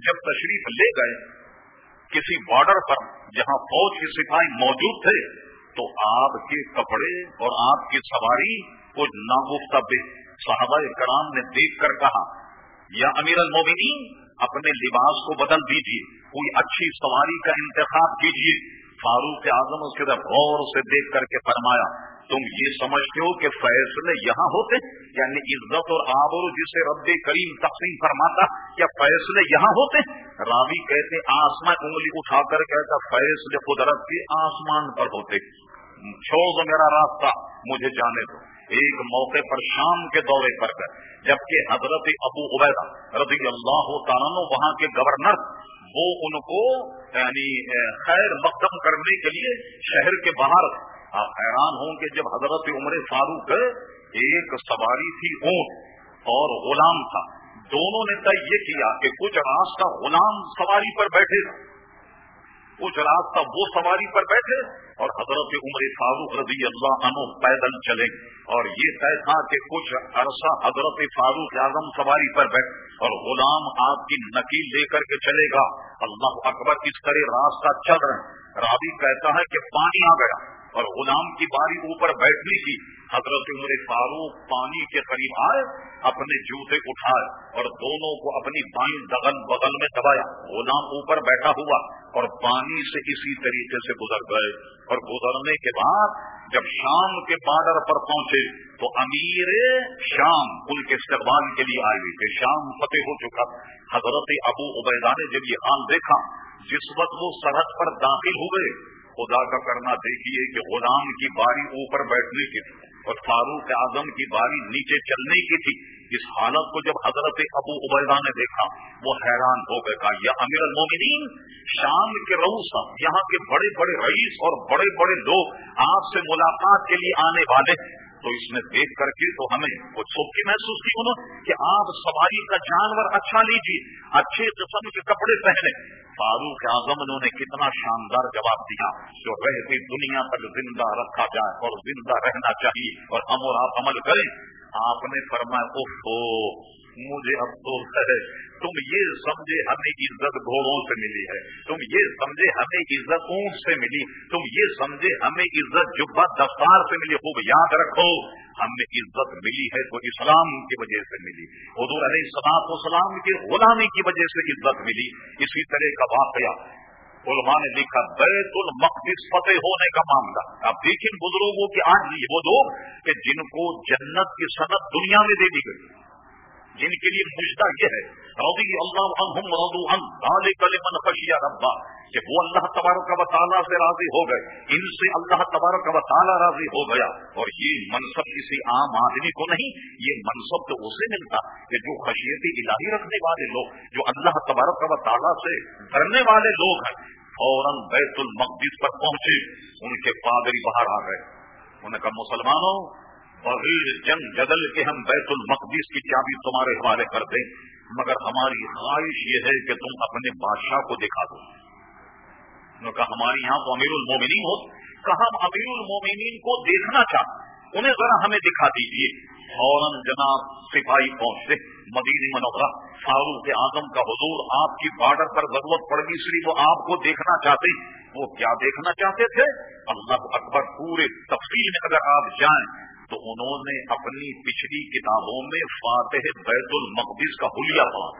जब तशरीफ ले गए किसी बॉर्डर पर जहां फौज के सिपाही मौजूद थे, तो आपके कपड़े और आपकी सवारी कुछ नागुफ्ता बे सहाबा कराम ने देख कर कहा, या अमीर अल मोमिनीन, अपने लिबास को बदल दीजिए, कोई अच्छी सवारी का इंतखाब कीजिए। फारूक आजम उसके तरफ गौर से देख करके फरमाया, तुम ये समझते हो कि फैसले यहाँ होते, यानी इज्जत और आबरू जिसे रब्बे करीम तकसीम फरमाता, क्या फैसले यहाँ होते? रावी कहते आसमान, उंगली उठाकर कहता फैसले कुदरत के आसमान पर होते। छोड़ दो मेरा रास्ता, मुझे जाने दो। एक मौके पर शाम के दौरे पर गए, जबकि हजरत अबू उबैदा रज़ी अल्लाह तआला अन्हु वहां के गवर्नर, वो उनको यानी खैर मकदम करने के लिए शहर के बाहर। आप हैरान होंगे जब हजरत उमर फारूक, एक सवारी थी ऊंट और गुलाम था, दोनों ने तय ये किया कि कुछ रास्ता गुलाम सवारी पर बैठे, कुछ रास्ता वो सवारी पर बैठे, और हजरत उमर फारूक रज़ी अल्लाह अन्हु पैदल चले। और ये तय था कि कुछ अरसा हजरत फारूक आजम सवारी पर बैठे और गुलाम आपकी नकील लेकर के चलेगा। अल्लाह अकबर, इस तरह रास्ता चल रहे हैं। रावी कहता है कि पानी आ गया और गुलाम की बारी ऊपर बैठने की। हजरत उमर फारूक पानी के करीब आए, अपने जूते उठाए और दोनों को अपनी बाईं बगल में दबाया। गुलाम ऊपर बैठा हुआ और पानी से इसी तरीके से गुजर गए। और गुजरने के बाद जब शाम के बॉर्डर पर पहुंचे तो अमीर शाम उनके इस्तकबाल के लिए आए हुए थे। शाम फतेह हो चुका। हजरत अबू उबैदा ने जब ये हाल देखा, जिस वक्त वो सरहद पर दाखिल हुए, खुदा का करना देखिए कि गुलाम की बारी ऊपर बैठने की थी और फारूक आजम की बारी नीचे चलने की थी। इस हालत को जब हजरत अबू उबैदा ने देखा, वो हैरान हो गए। कहा, या अमीर अल मोमिनीन, शाम के रऊसा, यहाँ के बड़े बड़े रईस और बड़े बड़े लोग आपसे मुलाकात के लिए आने वाले। तो इसने देख करके तो हमें कुछ सुखी महसूस की उन्होंने कि आप सवारी का जानवर अच्छा लीजिए, अच्छे किस्म के कपड़े पहने। फारूक आजम ने कितना शानदार जवाब दिया, जो रहती दुनिया तक जिंदा रखा जाए और जिंदा रहना चाहिए और हम और आप अमल करें। आपने फरमाया, ओहो मुझे अफसोस है, तुम ये समझे हमें इज्जत घोड़ों से मिली है, तुम ये समझे हमें इज्जत ऊंट से मिली, तुम ये समझे हमें इज्जत जुब्बा दफ्तार से मिली। खूब याद रखो, हमें इज्जत मिली है तो इस्लाम की वजह से मिली, हुजूर अलैहिस्सलाम के गुलामी की वजह से इज्जत मिली। इसी तरह का वाकया उलमा ने लिखा, बैतुल मक़दिस फतेह होने का मामला। अब देखिए बुजुर्गों के आज वो लोग कि जिनको जन्नत की सनद दुनिया में दे दी गई, जिनके लिए मुजदा यह है रज़ी अल्लाह अन्हुम रज़ू अन ज़ालिका लिमन खशिया रब्बा, कि वो अल्लाह तबारक व तआला से राजी हो गए, इनसे अल्लाह तबारक व तआला राजी हो गया। और ये मनसब किसी आम आदमी को नहीं, ये मनसब तो उसे मिलता कि जो खशियत इलाही रखने वाले लोग, जो अल्लाह तबारक व तआला से डरने वाले लोग हैं। फौरन बैतुल मक़दिस पर पहुंचे, उनके पादरी बाहर आ गए। उन्होंने कहा, मुसलमानों, बगैर जंग जदल के हम बैतुल मक़दिस की चाबी तुम्हारे हवाले कर दें, मगर हमारी ख्वाहिश ये है कि तुम अपने बादशाह को दिखा दो। उन्होंने कहा, हमारे यहाँ तो अमीरुल मोमिनीन हो। कहा, हम अमीरुल मोमिनीन को देखना चाहते, उन्हें जरा हमें दिखा दीजिए। फौरन जनाब सिपाही पहुंचते मदीने मुनव्वरा। फारूक आजम का हुजूर आपकी बॉर्डर पर जरूरत पड़गी, इसलिए वो आपको देखना चाहते। वो क्या देखना चाहते थे? अल्लाह अकबर, पूरे तफसील में अगर आप जाएं तो उन्होंने अपनी पिछली किताबों में फातिह बैतुल मक़दिस का हुलिया पढ़ा।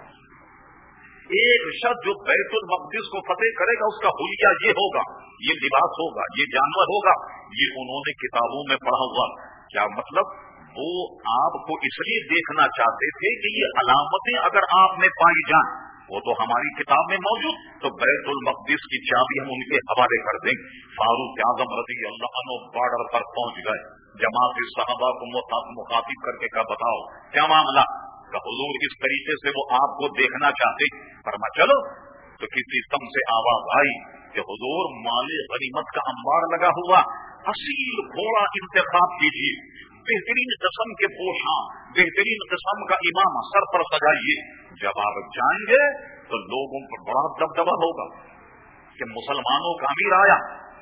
एक शख्स जो बैतुल मक़दिस को फतेह करेगा उसका हुलिया ये होगा, ये लिबास होगा, ये जानवर होगा। ये उन्होंने किताबों में पढ़ा हुआ। क्या मतलब? वो आपको इसलिए देखना चाहते थे कि ये अलामतें अगर आप में पाई जाएं, वो तो हमारी किताब में मौजूद, तो बैतुल मक़दिस की चाबी हम उनके हवाले कर दें। फारूक आज़म रज़ी अल्लाह अन्हु बॉर्डर पर पहुंच गए। जमात सहाबा को मुखातिब करके कहा, बताओ क्या मामला? का हुजूर इस तरीके से वो आपको देखना चाहते। फरमा चलो। तो किसी सम से आवाज आई कि हुजूर माले गनीमत का अंबार लगा हुआ, असील घोड़ा इंतखाब कीजिए, बेहतरीन किस्म के पोशाक, बेहतरीन किस्म का इमाम सर पर सजाइए। जब आप जाएंगे तो लोगों पर बड़ा दबदबा होगा कि मुसलमानों का अमीर आया,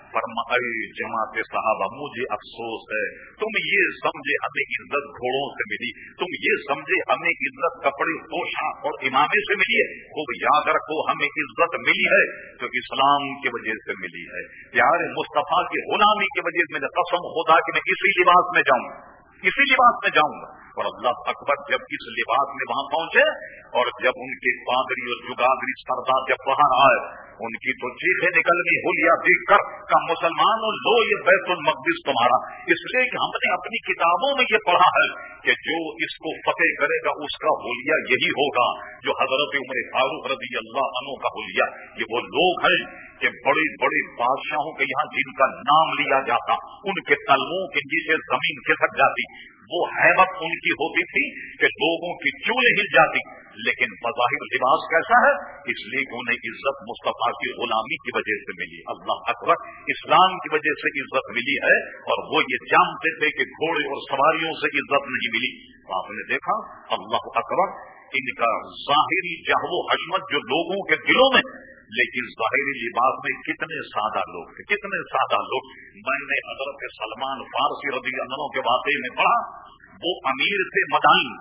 फरमाए जमात साहबा मुझे अफसोस है, तुम ये समझे हमें इज्जत घोड़ों से मिली, तुम ये समझे हमें इज्जत कपड़े पोशाक और इमामे से मिली है। खूब याद रखो हमें इज्जत मिली है तो इस्लाम की वजह से मिली है, प्यारे मुस्तफा की गुलामी की वजह से। मैंने कसम खुदा कि मैं इसी लिबास में जाऊंगा, इसी लिबास में जाऊंगा। और अल्लाह अकबर जब इस लिबास में वहां पहुंचे और जब उनके पादरी और जुगादरी सरदार जब बाहर आए, उनकी तो चीखें निकल गई हुलिया देखकर का मुसलमानों लो ये बैतुल मक़दिस तुम्हारा। इसलिए कि हमने अपनी किताबों में ये पढ़ा है कि जो इसको फतेह करेगा उसका हुलिया यही होगा जो हजरत उमर फारूक रज़ी अल्लाह अन्हु का हुलिया। ये वो लोग हैं कि बड़े बड़े बादशाहों के यहाँ जिनका नाम लिया जाता, उनके तलवों के नीचे जमीन खिसक जाती, वो हैबत उनकी होती थी कि लोगों की चूलें हिल जाती। लेकिन बज़ाहिर लिबास कैसा है? इसलिए कि उन्हें इज्जत मुस्तफा की गुलामी की वजह से मिली। अल्लाह अकबर, इस्लाम की वजह से इज्जत मिली है। और वो ये जानते थे कि घोड़े और सवारियों से इज्जत नहीं मिली। आपने देखा अल्लाह अकबर, इनका जाहिरी जहवो हशमत जो लोगों के दिलों में, लेकिन जाहिरी लिबास में कितने सादा लोग थे, कितने सादा लोग। मैंने हजरत सलमान फारसी रज़ी अल्लाह अन्हु के वाक़े में पढ़ा, वो अमीर थे मदाइन।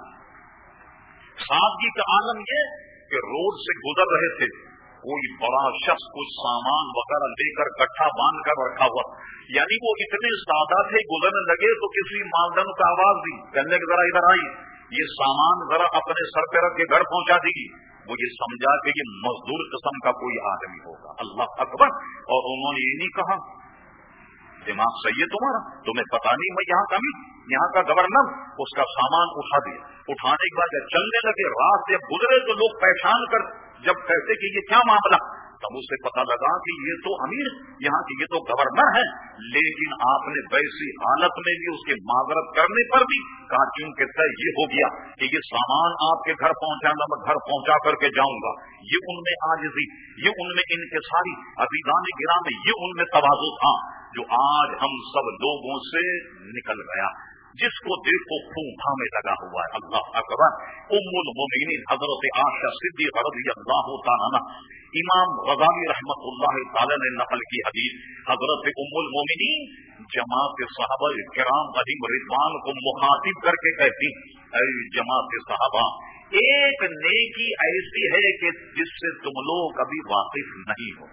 सादगी का आलम ये कि रोड से गुजर रहे थे, कोई बड़ा शख्स कुछ सामान वगैरह लेकर गट्ठा बांध कर रखा हुआ, यानी वो इतने सादा थे, गुजरने लगे तो किसी मालदन का आवाज दी, कहने के जरा इधर आई, ये सामान जरा अपने सर पे रख के घर पहुंचा देगी। वो ये समझा कि ये मजदूर किस्म का कोई आदमी होगा। अल्लाह अकबर। और उन्होंने ये नहीं कहा दिमाग सही है तुम्हारा, तुम्हें पता नहीं मैं यहाँ का यहाँ का गवर्नर, उसका सामान उठा दिया। उठाने के बाद जब चलने लगे, रात जब गुजरे तो लोग पहचान कर जब कहते कि ये क्या मामला, तब उसे पता लगा कि ये तो अमीर यहाँ की, ये तो गवर्नर है। लेकिन आपने वैसी हालत में भी उसके माजरत करने पर भी कहा क्योंकि तय ये हो गया कि ये सामान आपके घर पहुंचाना, मैं घर पहुंचा करके जाऊंगा। ये उनमें आजिज़ी, ये उनमें इनकिसारी, अज़ीज़ान गिरामी, ये उनमें तवाज़ु था जो आज हम सब लोगों से निकल गया। जिसको देखो खूंखा में लगा हुआ है। अल्लाह अकबर। उम्मुल मोमिनीन हजरत आयशा सिद्दीक़ा रज़ियल्लाहु तआला अन्हा, इमाम गज़ाली रहमतुल्लाह तआला ने नकल की हदीस, हजरत उम्मुल मोमिनीन जमात सहाबा किराम अलैहिम रिज़वान को मुखातिब करके कहती, ऐ जमात सहाबा, एक नेकी ऐसी है कि जिससे तुम लोग कभी वाकिफ नहीं हो।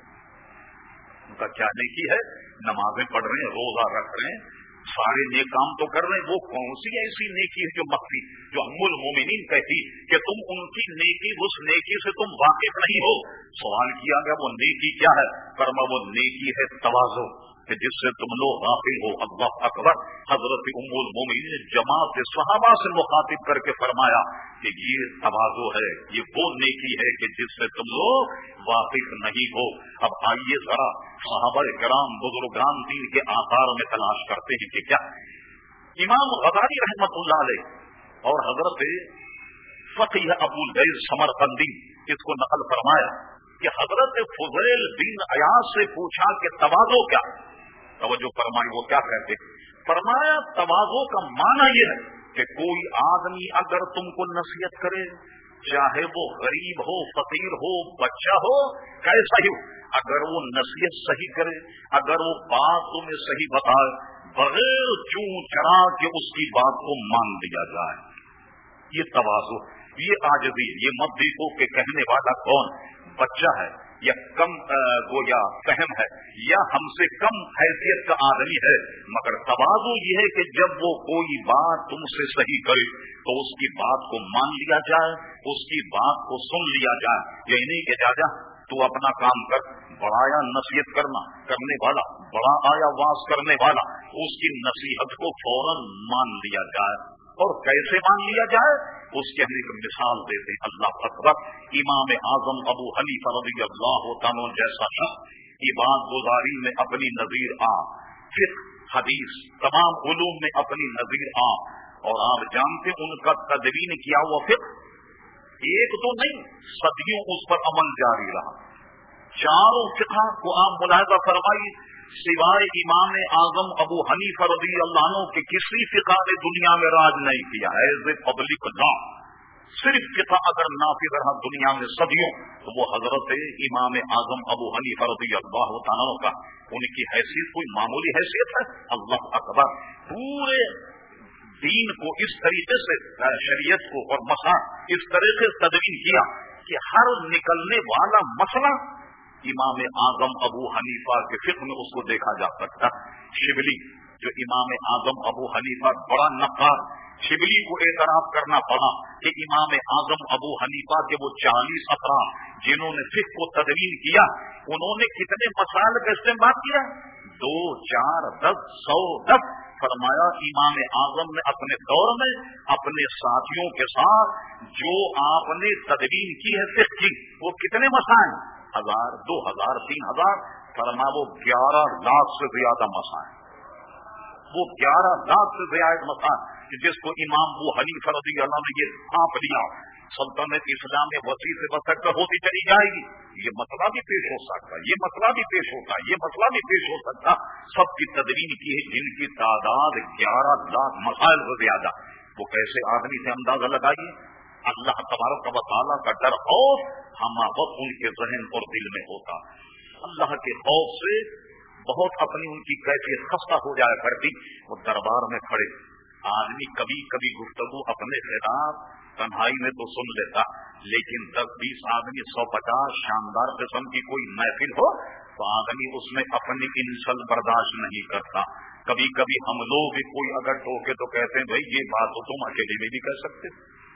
उनका क्या नेकी है? नमाजें पढ़ रहे हैं, रोजा रख रहे हैं, सारे नेक काम तो कर रहे हैं। वो कौन सी ऐसी नेकी है जो मख्फी, जो उम्मुल मोमिनीन कहती कि तुम उनकी नेकी, उस नेकी से तुम वाकिफ नहीं हो। सवाल किया गया वो नेकी क्या है? फरमा वो नेकी है तवाज़ु, कि जिससे तुम लोग गाफिल हो। अल्लाह अकबर। हजरत उम्मुल मोमिनीन ने जमात सहाबा से मुखातिब करके फरमाया कि ये तवाज़ु है, ये वो नेकी है कि जिससे तुम लोग वाकिफ नहीं हो। अब आइए जरा सहाबा किराम बुजुर्गान दीन के आकार में तलाश करते हैं कि क्या। इमाम गज़ाली रहमतुल्लाह अलैह और हजरत फ़क़ीह अबू लैथ समरकंदी इसको नकल फरमाया कि हजरत फुज़ैल बिन अयाज़ से पूछा कि तवाज़ु क्या? तवज्जो फरमाई, वो क्या कहते? फरमाया तवाज़ु का माना यह है कि कोई आदमी अगर तुमको नसीहत करे, चाहे वो गरीब हो, फकीर हो, बच्चा हो, कैसा ही हो, अगर वो नसीहत सही करे, अगर वो बात तुम्हें सही बताए, बगैर चूं चढ़ा के उसकी बात को मान लिया जाए, ये तवाज़ु, ये आजिज़ी। ये मत देखो कि कहने वाला कौन बच्चा है या कम गोया फहम है या हमसे कम हैसियत का आदमी है, मगर तवाज़ु ये है कि जब वो कोई बात तुमसे सही करे तो उसकी बात को मान लिया जाए, उसकी बात को सुन लिया जाए। यही नहीं कि जा तू अपना काम कर, बड़ा आया नसीहत करने वाला, बड़ा आया वास करने वाला, उसकी नसीहत को फौरन मान लिया जाए। और कैसे मान लिया जाए उसके हम एक मिसाल देते। अल्लाह अकबर। इमाम आजम अबू हनीफा रज़ियल्लाहु तआला जैसा शख्स इबादत गुजारी में अपनी नजीर फिक़्ह, हदीस, तमाम उलूम में अपनी नजीर और आप जानते उनका तदवीन किया हुआ फिक़्ह एक तो नहीं, सदियों उस पर अमल जारी रहा। चारों फिक़्ह को आप मुलाहिज़ा फरमाइए, सिवाय इमाम आजम अबू हनीफा रज़ियल्लाहु अन्हु के किसी फिक़्ह ने दुनिया में राज नहीं किया। एज ए पब्लिक लॉ صرف فقہ اگر نافذ رہا دنیا میں صدیوں تو وہ حضرت امام اعظم ابو حنیفہ رضی اللہ تعالیٰ کا، ان کی حیثیت کوئی معمولی حیثیت ہے؟ اللہ اکبر! پورے دین کو اس طریقے سے، شریعت کو اور مسائل اس طریقے سے تدوین کیا کہ ہر نکلنے والا مسئلہ امام اعظم ابو حنیفہ کے فقہ میں اس کو دیکھا جا سکتا۔ شبلی جو امام اعظم ابو حنیفہ بڑا نقاد، شبلی کو اعتراف کرنا پڑا کہ امام اعظم ابو حنیفہ کے وہ 40 افراد جنہوں نے فقہ کو تدوین کیا، انہوں نے کتنے مسائل کا استعمال کیا؟ 2، 4، 10، 100، 10۔ فرمایا امام اعظم نے اپنے دور میں اپنے ساتھیوں کے ساتھ جو آپ نے تدوین کی ہے فقہ کی، وہ کتنے مسائل؟ 1000، 2000، 3000۔ فرمایا وہ 11 لاکھ سے زیادہ مسائل، وہ 11 لاکھ سے زیادہ مسائل جس کو امام ابو حنیفہ رضی اللہ عنہ نے یہ سانپ لیا۔ سلطنت اسلام میں وسیع سے وسعت ہوتی چلی جائے گی، یہ مسئلہ بھی پیش ہو سکتا، یہ مسئلہ بھی پیش ہوتا، یہ مسئلہ بھی پیش ہو سکتا۔ سب کی تدوین کی ہے جن کی تعداد 11 لاکھ مسائل سے زیادہ۔ وہ کیسے آدمی سے اندازہ لگائیے؟ اللہ تبارک و تعالیٰ کا ڈر خوف ہم وقت ان کے ذہن اور دل میں ہوتا، اللہ کے خوف سے بہت اپنی ان کی کیفیت خستہ ہو جایا کرتی۔ وہ دربار میں کھڑے، آدمی کبھی کبھی گفتگو اپنے خلاف تنہائی میں تو سن لیتا، لیکن 10-20 آدمی 150 شاندار قسم کی کوئی محفل ہو تو آدمی اس میں اپنی انسل برداشت نہیں کرتا۔ کبھی کبھی ہم لوگ بھی کوئی اگر ٹوکے تو کہتے ہیں بھائی یہ بات تو تم اکیلے میں بھی کہہ سکتے،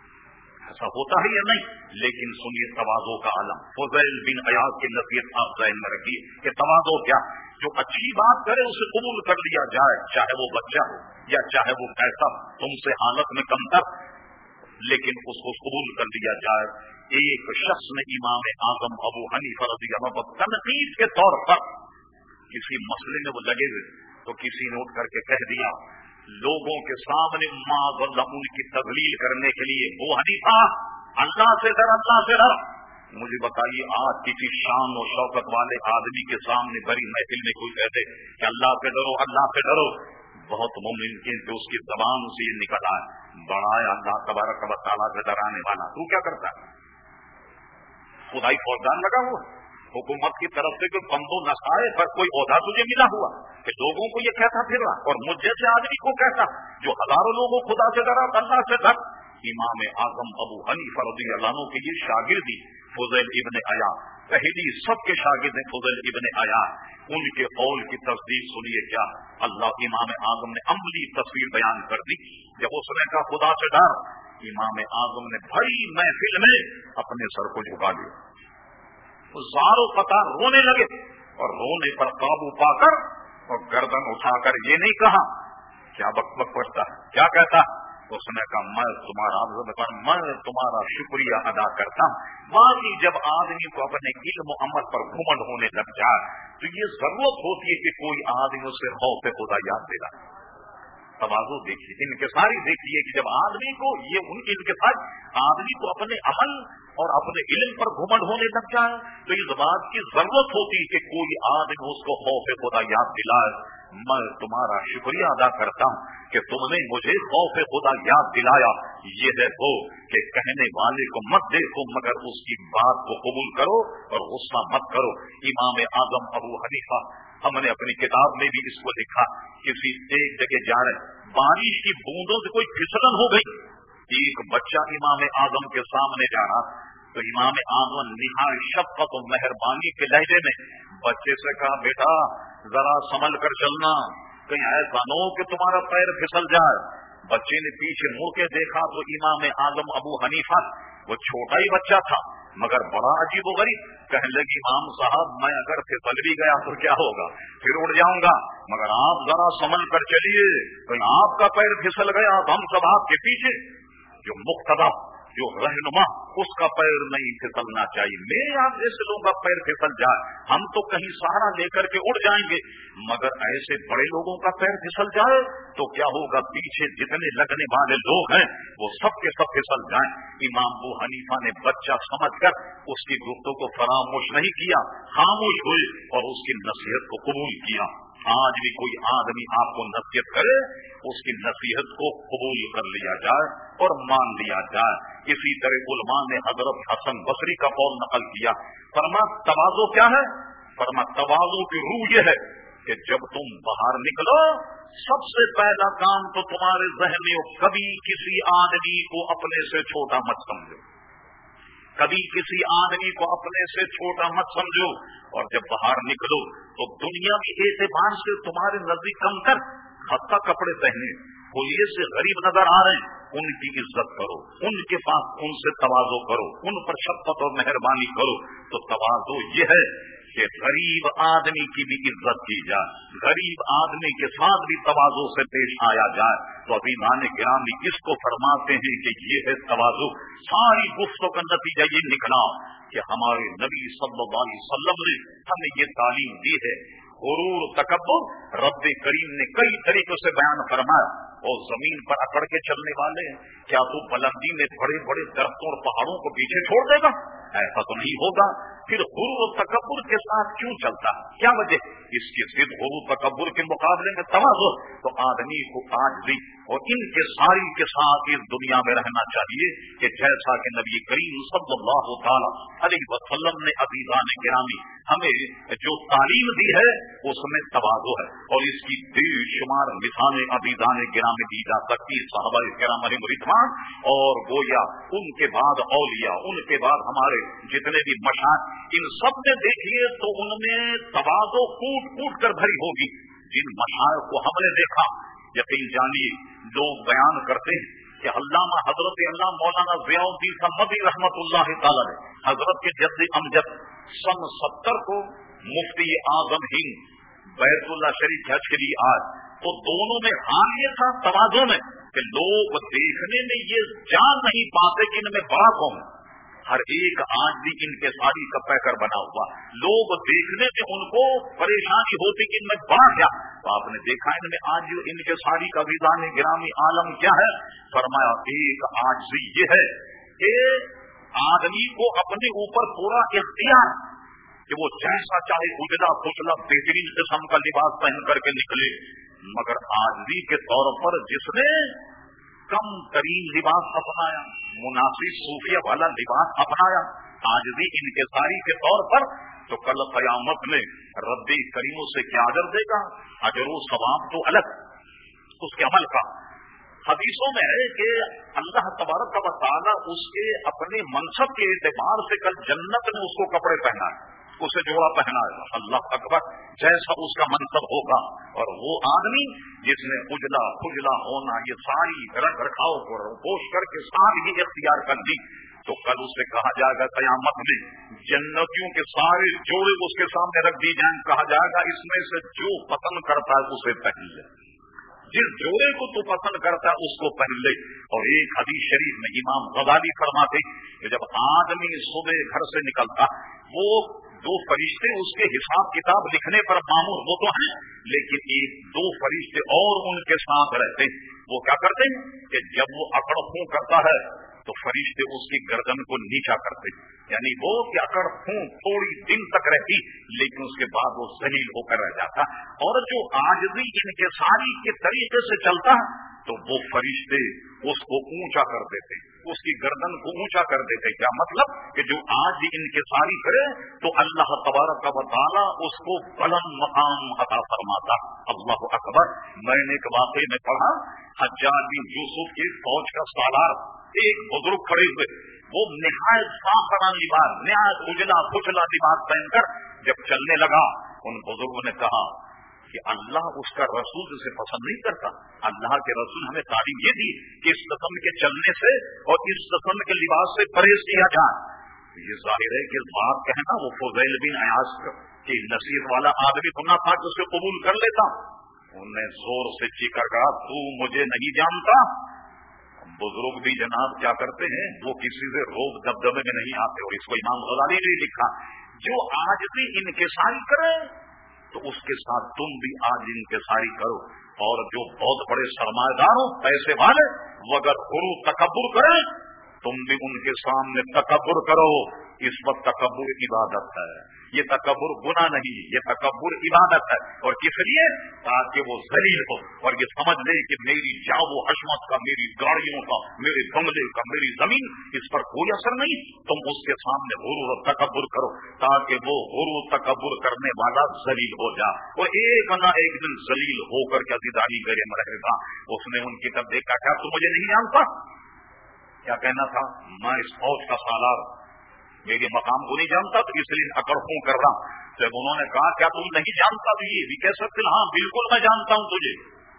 ایسا ہوتا ہے یا نہیں؟ لیکن سنیے تواضع کا عالم، فضیل بن عیاض کی نصیحت آپ ذہن میں رکھیے کہ تواضع کیا؟ جو اچھی بات کرے اسے قبول کر لیا جائے، چاہے وہ بچہ ہو یا چاہے وہ کیسا تم سے حالت میں کمتر، لیکن اس کو قبول کر لیا جائے۔ ایک شخص نے امام اعظم ابو حنیفہ رضی اللہ عنہ تنقید کے طور پر کسی مسئلے میں وہ لگے ہوئے تو کسی نے اٹھ کر کے کہہ دیا لوگوں کے سامنے معاذ اللہ ان کی تذلیل کرنے کے لیے، ابو حنیفہ اللہ سے ڈر، اللہ سے ڈر۔ مجھے بتائیے آج کسی شان و شوکت والے آدمی کے سامنے بڑی محفل میں کوئی کہتے کہ اللہ سے ڈرو، اللہ سے ڈرو، بہت ممکن کہ اس کی زبان سے یہ نکل آئے بڑا ہے اللہ تبارک و تعالیٰ سے ڈرانے والا، تو کیا کرتا ہے؟ خدائی فوجدان لگا ہوا، حکومت کی طرف سے کوئی بندو نسائے پر کوئی عہدہ تجھے ملا ہوا کہ لوگوں کو یہ کہتا پھر رہا، اور مجھ جیسے آدمی کو کہتا جو ہزاروں لوگوں خدا سے ڈرا اللہ سے ڈر۔ امام اعظم ابو حنیفہ رضی اللہ عنہ کے یہ شاگردی فضیل ابن عیاض، پہلی سب کے شاگرد ہیں فضیل ابن عیاض، ان کے قول کی تصدیق سنیے کیا اللہ امام اعظم نے عملی تصویر بیان کر دی۔ جب اس نے کہا خدا سے ڈر، امام اعظم نے بڑی محفل میں اپنے سر کو جھکا لیا، زار و قطار رونے لگے، اور رونے پر قابو پا کر اور گردن اٹھا کر یہ نہیں کہا کیا بک بک پڑتا ہے، کیا کہتا؟ اس نے کہا میں تمہارا شکریہ ادا کرتا ہوں۔ باقی جب آدمی کو اپنے علم و عمل پر گھمنڈ ہونے لگ جائے تو یہ ضرورت ہوتی ہے کہ کوئی آدمی اسے خوف خدا یاد دلا۔ تواضع دیکھیے، انکساری دیکھیے کہ جب آدمی کو یہ ان کی انکسار آدمی کو اپنے عمل اور اپنے علم پر گھمنڈ ہونے لگ جائے تو اس بات کی ضرورت ہوتی ہے کہ کوئی آدمی اس کو خوف خدا یاد دلائے۔ میں تمہارا شکریہ ادا کرتا ہوں کہ تم نے مجھے خوف خدا یاد دلایا۔ یہ ہے وہ کہ کہنے والے کو مت دیکھو مگر اس کی بات کو قبول کرو اور غصہ مت کرو۔ امام اعظم ابو حنیفہ، ہم نے اپنی کتاب میں بھی اس کو لکھا، کسی ایک جگہ جا رہے، بارش کی بوندوں سے کوئی پھسلن ہو گئی، ایک بچہ امام اعظم کے سامنے جا رہا تو امام اعظم نہایت شفقت و مہربانی کے لہجے میں بچے سے کہا بیٹا ذرا سنبھل کر چلنا، کہیں ایسا نہ ہو کہ تمہارا پیر پھسل جائے۔ بچے نے پیچھے مڑ کے دیکھا تو امام اعظم ابو حنیفہ، وہ چھوٹا ہی بچہ تھا مگر بڑا عجیب و غریب، کہنے لگی امام صاحب میں اگر پھسل بھی گیا تو کیا ہوگا، پھر اڑ جاؤں گا، مگر آپ ذرا سنبھل کر چلیے، کہیں آپ کا پیر پھسل گیا تو ہم سب آپ کے پیچھے۔ جو مقتدا، جو رہنما، اس کا پیر نہیں پھسلنا چاہیے۔ میرے آپ جیسے لوگوں کا پیر پھسل جائے ہم تو کہیں سہارا لے کر کے اڑ جائیں گے، مگر ایسے بڑے لوگوں کا پیر پھسل جائے تو کیا ہوگا، پیچھے جتنے لگنے والے لوگ ہیں وہ سب کے سب پھسل جائیں۔ امام ابو حنیفہ نے بچہ سمجھ کر اس کی گفتگو کو فراموش نہیں کیا، خاموش ہوئے اور اس کی نصیحت کو قبول کیا۔ आज भी कोई आदमी आपको नसीहत करे, उसकी नसीहत को कबूल कर लिया जाए और मान लिया जाए। इसी तरह उलमा ने हजरत हसन बसरी का कौल नकल किया, फरमा तवाज़ो क्या है? फरमा तवाज़ो की रूह यह है कि जब तुम बाहर निकलो सबसे पहला काम तो तुम्हारे ज़हन में हो, कभी किसी आदमी को अपने से छोटा मत समझो, कभी किसी आदमी को अपने से छोटा मत समझो। और जब बाहर निकलो तो दुनिया के एतबार से तुम्हारे नजदीक कम कर, खस्ता कपड़े पहने, होलिये से गरीब नजर आ रहे हैं, उनकी इज्जत करो, उनके पास उनसे तवाज़ो करो, उन पर शफ़क़त और मेहरबानी करो। तो तवाज़ो ये है कि गरीब आदमी की भी इज्जत की जाए, गरीब आदमी के साथ भी तवाज़ो से पेश आया जाए। तो अभी नाने गिरामी इसको फरमाते हैं कि ये है तवाज़ो। सारी गुफ्तों का नतीजा ये निकला कि हमारे नबी सल्लल्लाहु अलैहि वसल्लम ने हमें ये तालीम दी है। गुरूर तकब्बुर रब्बे करीम ने कई तरीकों से बयान फरमाया। और जमीन पर अकड़ के चलने वाले क्या तू बुलंदी में बड़े बड़े दरख्तों और पहाड़ों को पीछे छोड़ देगा? ऐसा तो नहीं होगा। फिर गुरूर और तकब्बुर के साथ क्यों चलता? क्या वजह? इसकी जिद गुरूर तकब्बुर के मुकाबले में तवाज़ो। तो आदमी को आज भी और इनके सारी के साथ इस दुनिया में रहना चाहिए कि जैसा कि नबी करीम सल्लल्लाहु तआला अलैहि वसल्लम ने अज़ीज़ान गिरामी हमें जो तालीम दी है उसमें तवाज़ो है। और इसकी बेशुमार मिसालें अज़ीज़ान गिरामी दी जा सकती। सहाबाए किराम अलैहिम रिज़वान और गोया उनके बाद औलिया, उनके बाद हमारे जितने भी मशाइख, इन सब में देखिए तो उनमें तवाज़ो कूट कूट कर भरी होगी। जिन मशाइख को हमने देखा, यकीन जानिए लोग बयान करते हैं कि अल्लामा हजरत अल्लाह मौलाना ज़ियाउद्दीन समदी रहमतुल्लाह तआला ने हजरत के जद्द अमजद सन 70 को मुफ्ती आजम हिंद बैतुल्लाह शरीफ हज के लिए आए तो दोनों में हाल ये था तवाज़ो में कि लोग देखने में ये जान नहीं पाते कि इनमें बड़ा कौन है। हर एक आज भी इनके साड़ी का पैकर बना हुआ, लोग देखने में उनको परेशानी होती कि इनमें बड़ा क्या। तो आपने देखा इनमें आज इनके साड़ी का विज़ान गिरामी आलम क्या है? फरमाया एक आज भी ये है कि आदमी को अपने ऊपर पूरा इख्तियार कि वो जैसा चाहे उजला फुजला बेहतरीन किस्म का लिबास पहन करके निकले। मगर आदमी के तौर पर जिसने कम तरीन लिबास अपनाया, मुनासिब सूफिया वाला लिबास अपनाया, आज भी इनके सारी के तौर पर, तो कल क़यामत में रब्बे करीमों से क्या अजर देगा? अजर व सवाब तो अलग उसके अमल का। हदीसों में है कि अल्लाह तबारक व तआला उसके अपने मनसब के एतबार से कल जन्नत में उसको कपड़े पहनाए, उसे जोड़ा पहनाएगा। अल्लाह अकबर, जैसा उसका मनसब होगा। और वो आदमी जिसने उजला खुजला होना, ये सारी रख रखाव को पोष करके सादगी इख्तियार कर दी, तो कल उसे कहा जाएगा क़यामत में जन्नतियों के सारे जोड़े उसके सामने रख दी जाएं। कहा जाएगा इसमें से जो पसंद करता है उसे पहन ले, जिस जोड़े को तू पसंद करता है उसको पहन ले। और एक हदीस शरीफ में इमाम गज़ाली फरमाते कि जब आदमी सुबह घर से निकलता, वो दो फरिश्ते उसके हिसाब किताब लिखने पर मामूर वो तो हैं, लेकिन एक दो फरिश्ते और उनके साथ रहते हैं। वो क्या करते हैं कि जब वो अकड़ फूं करता है तो फरिश्ते उसकी गर्दन को नीचा करते, यानी वो कि अकड़ फूं थोड़ी दिन तक रहती, लेकिन उसके बाद वो ज़लील होकर रह जाता। और जो आजिज़ी इनके सारी के तरीके से चलता तो वो फरिश्ते उसको ऊंचा कर देते, उसकी गर्दन को ऊंचा कर देते। क्या मतलब कि जो आज भी इनके सारी करे तो अल्लाह तबारक व तआला उसको बुलंद मकाम अता फरमाता। अल्लाह अकबर। मैंने एक वाक़े में पढ़ा, हज्जाज बिन यूसुफ की फौज का सालार एक बुजुर्ग खड़े हुए, वो निहायत साफरान लिबास, निहायत उजला फुजला लिबास पहनकर जब चलने लगा, उन बुजुर्गों ने कहा कि अल्लाह उसका रसूल उसे पसंद नहीं करता। अल्लाह के रसूल हमें तालीम ये दी कि इस किस्म के चलने से और इस किस्म के लिबास से परहेज किया जाए। ये जाहिर है कि बात कहना वो फुज़ैल बिन अयाज की नसीहत वाला आदमी तो ना था कि उसे कबूल कर लेता। उन्हें जोर से चीखकर कहा, तू मुझे नहीं जानता। बुजुर्ग भी जनाब क्या करते हैं, वो किसी से रोब दबदबे में नहीं आते। और इसको इमाम गज़ाली ने लिखा, जो आज भी इनकिसारी करे तो उसके साथ तुम भी आज इनकिसारी करो। और जो बहुत बड़े सरमाएदार हो, पैसे वाले, वो अगर गुरु तकब्बुर करे तुम भी उनके सामने तकब्बुर करो। इस वक्त तकब्बुर इबादत है। ये तकब्बुर गुनाह नहीं, ये तकब्बुर इबादत है। और किस लिए? ताकि वो जलील हो और ये समझ ले कि मेरी जाओ हशमत का, मेरी गाड़ियों का, मेरे बंगले का, मेरी जमीन, इस पर कोई असर नहीं। तुम उसके सामने गुरूर और तकब्बुर करो ताकि वो गुरूर तकब्बुर करने वाला जलील हो जाए। वो एक ना एक दिन जलील होकर के अजीदानी गरे में रहेगा। उसने उनकी तरफ देखा, क्या तू मुझे नहीं जानता? क्या कहना था? मैं इस फौज का सालार, मेरे मकाम को नहीं जानता तो इसलिए अकड़ फूं कर रहा। जब उन्होंने कहा क्या तुम नहीं जानता, तो ये भी कह सकते हाँ बिल्कुल मैं जानता हूं तुझे,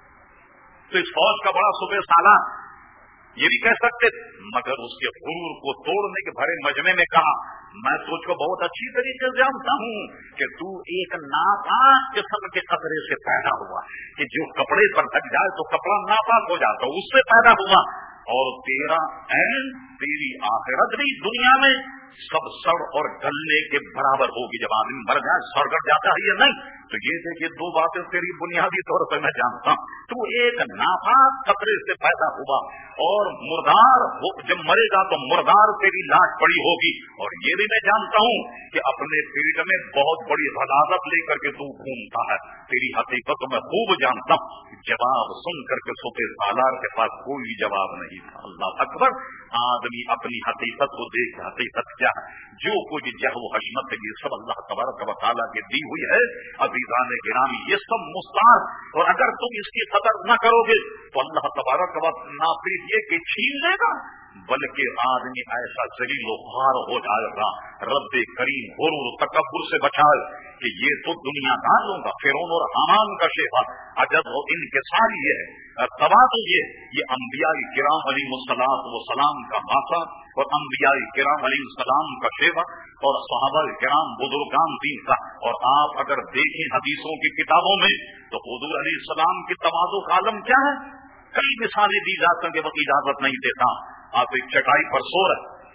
तो इस फौज का बड़ा सुबह सालार, ये भी कह सकते। मगर उसके गुरूर को तोड़ने के भरे मजमे में कहा, मैं तुझको बहुत अच्छी तरीके से जानता हूं कि तू एक नापाक किस्म के कपड़े से पैदा हुआ, कि जो कपड़े पर ढक जाए तो कपड़ा नापाक हो जाता, उससे पैदा हुआ। और तेरा एन, तेरी आखिरत भी दुनिया में सब सड़ और गलने के बराबर होगी। जब आदमी मर जाए सड़गड़ जाता है या नहीं, तो ये देखिए दो बातें तेरी बुनियादी तौर पर मैं जानता हूं। तू एक नापाक कपड़े से पैदा हुआ और मुर्दार हो, जब मरेगा तो मुर्दार तेरी लाश पड़ी होगी। और ये भी मैं जानता हूं कि अपने पेट में बहुत बड़ी गलाजत लेकर के तू घूमता है। तेरी हकीकत मैं खूब जानता हूं। जवाब सुन करके सुबह सालार के पास कोई जवाब नहीं था। अल्लाह अकबर। आदमी अपनी हकीकत को देख, हकीकत क्या है, जो कुछ जहो हशमत है ये सब अल्लाह तबारक व तआला की दी हुई है। अज़ीज़ान गिरामी, ये सब मुस्तार, और अगर तुम इसकी कदर न करोगे तो अल्लाह तबारक व ना सिर्फ ये कि छीन लेगा, बल्कि आदमी ऐसा जलील ख्वार हो जाएगा। रब्बे करीम गुरूर तकब्बुर से बचाए कि ये तो दुनियादारों का, फिरौन और हामान का शेवा, अजब हो इनके सारी है तबा। तो ये अंबिया किराम अलैहिस्सलाम व सलाम का मासा और अंबिया किराम अलैहिस्सलाम का शेवा और सहाबा किराम बुजुर्गान दीन का। और आप अगर देखें हदीसों की किताबों में तो हुजूर अलैहिस्सलाम की तवाज़ु का आलम क्या है। कई मिसालें दी जाती हैं कि वो इजाजत नहीं देता। आप एक चटाई पर सो रहे,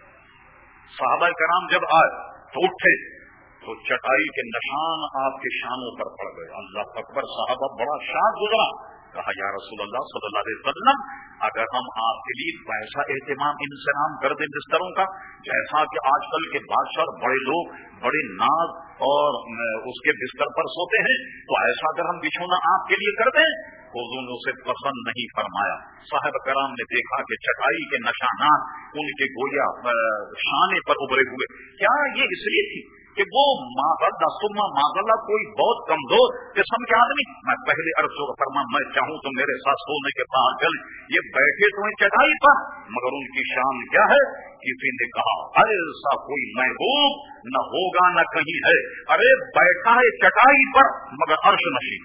सहाबा किराम जब आए तो उठे तो चटाई के निशान आपके शानों पर पड़ गए। अल्लाह अकबर। साहबा बड़ा शाद गुजरा। कहा या रसूल अल्लाह सल्लल्लाहु अलैहि वसल्लम, अगर हम आपके लिए वैसा एहतमाम इंतजाम कर दें बिस्तरों का जैसा कि आजकल के बादशाह बड़े लोग बड़े नाज और उसके बिस्तर पर सोते हैं, तो ऐसा अगर हम बिछौना आपके लिए कर दें, हुजूर ने उसे पसंद नहीं फरमाया। साहब कराम ने देखा कि चटाई के निशानात उनके गोया शाने पर उभरे हुए। क्या ये इसलिए थी कि वो मागल्ला सुम्मा मागल्ला कोई बहुत कमजोर किस्म के आदमी, मैं पहले अर्ज फरमा मैं चाहूं तो मेरे साथ सोने के पास चले, ये बैठे तो हैं चटाई पर, मगर उनकी शान क्या है। किसी ने कहा ऐसा कोई महबूब न होगा न कहीं है। अरे बैठा है चटाई पर मगर अर्श नशी,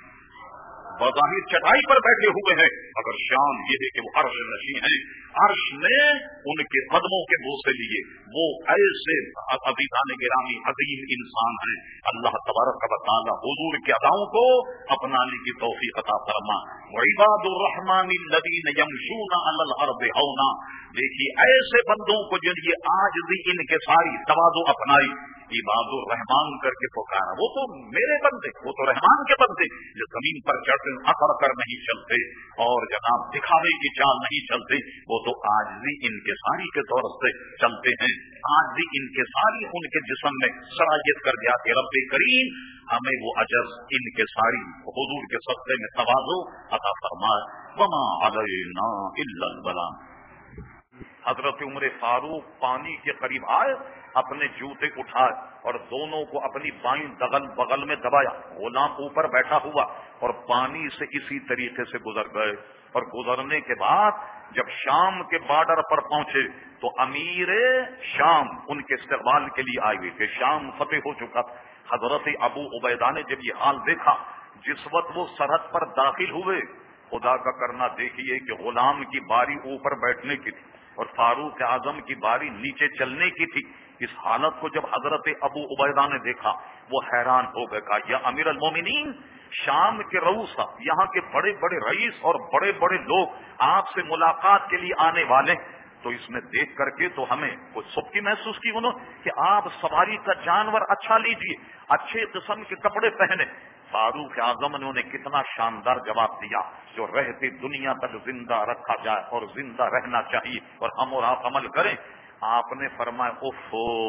बज़ाहिर चटाई पर बैठे हुए हैं मगर शान ये है कि वो अर्श नशी है। अर्श ने उनके कदमों के बोसे लिए। वो ऐसे अज़ीज़ान गिरामी अज़ीम इंसान हैं। अल्लाह तबारक व तआला हुजूर की अदाओं को अपनाने की तौफीक अता फरमा। व इबादुर रहमानिल्लज़ीन यमशूना अलल अर्दि हौना। देखिए ऐसे बंदों को जिन्हें आजिज़ी इनके सारी तवाज़ु अपनाई, इबादुर रहमान करके पुकारा। वो तो मेरे बंदे, वो तो रहमान के बंदे जो जमीन पर चढ़ते अकड़ कर नहीं चलते और जनाब दिखावे की चाल नहीं चलते, वो तो आजिज़ी इनके सारी के तौर से चलते हैं। आजिज़ी इनके सारी उनके जिस्म में सरायत कर दिया कि रब्बे करीम हमें वो अजर इनके सारी हुजूर के सत्ते में तवाज़ु अता फरमाए। वमा अलैना इल्लल बलाग। हजरत उमर फारूक पानी के करीब आए, अपने जूते उठाए और दोनों को अपनी बाईं दगल बगल में दबाया। गुलाम ऊपर बैठा हुआ और पानी से इसी तरीके से गुजर गए। और गुजरने के बाद जब शाम के बॉर्डर पर पहुंचे तो अमीर शाम उनके इस्तकबाल के लिए आए हुए थे। शाम फतेह हो चुका। हजरत अबू उबैदा ने जब ये हाल देखा, जिस वक्त वो सरहद पर दाखिल हुए, खुदा का करना देखिए कि गुलाम की बारी ऊपर बैठने की थी और फारूक आजम की बारी नीचे चलने की थी। इस हालत को जब हजरत अबू उबैदा ने देखा वो हैरान हो गए। कहा या अमीर अल मोमिनीन, शाम के रऊस यहाँ के बड़े बड़े रईस और बड़े बड़े लोग आपसे मुलाकात के लिए आने वाले, तो इसमें देख करके तो हमें कुछ सुबकी महसूस की उन्होंने कि आप सवारी का जानवर अच्छा लीजिए, अच्छे किस्म के कपड़े पहने। फारूक आजम ने उन्हें कितना शानदार जवाब दिया, जो रहते दुनिया तक जिंदा रखा जाए और जिंदा रहना चाहिए और हम और आप अमल करें। आपने फरमाया उफ़ो,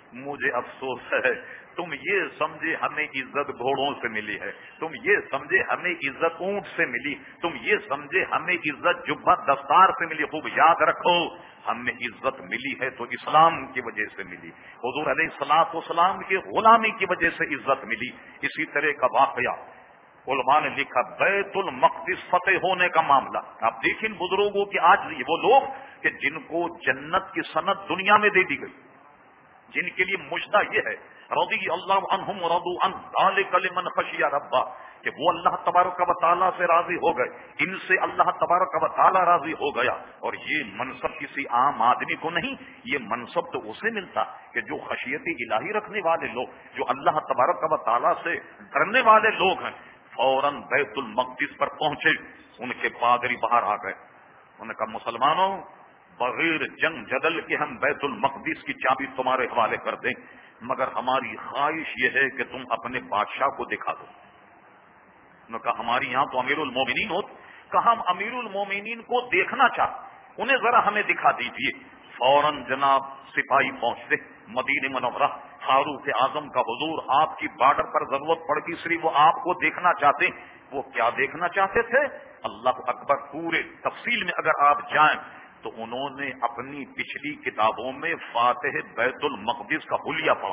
مجھے افسوس ہے، تم یہ سمجھے ہمیں عزت گھوڑوں سے ملی ہے، تم یہ سمجھے ہمیں عزت اونٹ سے ملی، تم یہ سمجھے ہمیں عزت جبہ دستار سے ملی. خوب یاد رکھو، ہمیں عزت ملی ہے تو اسلام کی وجہ سے ملی، حضور علیہ الصلوۃ والسلام کی غلامی کی وجہ سے عزت ملی. اسی طرح کا واقعہ علماء نے لکھا بیت المقدس فتح ہونے کا معاملہ. آپ دیکھیں بزرگوں کی آج وہ لوگ کہ جن کو جنت کی سند دنیا میں دے دی گئی، جن کے لیے مجدہ یہ ہے رضی اللہ عنہم ورضوا عنہ ذالک لمن خشی ربہ، کہ وہ اللہ تبارک و تعالیٰ سے راضی ہو گئے، ان سے اللہ تبارک و تعالیٰ راضی ہو گیا. اور یہ منصب کسی عام آدمی کو نہیں، یہ منصب تو اسے ملتا کہ جو خشیت الہی رکھنے والے لوگ، جو اللہ تبارک و تعالیٰ سے ڈرنے والے لوگ ہیں، فوراً بیت المقدس پر پہنچے. ان کے پادری باہر آ گئے، انہوں نے کہا مسلمانوں، بغیر جنگ جدل کے ہم بیت المقدس کی چابی تمہارے حوالے کر دیں، مگر ہماری خواہش یہ ہے کہ تم اپنے بادشاہ کو دکھا دو. انہوں نے کہا ہماری یہاں تو امیر المومنین ہو. کہا ہم امیر المومنین کو دیکھنا چاہتے، انہیں ذرا ہمیں دکھا دیجیے. فوراً جناب سپاہی پہنچتے مدینہ منورہ. فاروق اعظم کا حضور آپ کی بارڈر پر ضرورت پڑ گئی، صرف وہ آپ کو دیکھنا چاہتے. وہ کیا دیکھنا چاہتے تھے؟ اللہ اکبر. پورے تفصیل میں اگر آپ جائیں تو انہوں نے اپنی پچھلی کتابوں میں فاتح بیت المقدس کا حلیہ پڑھا.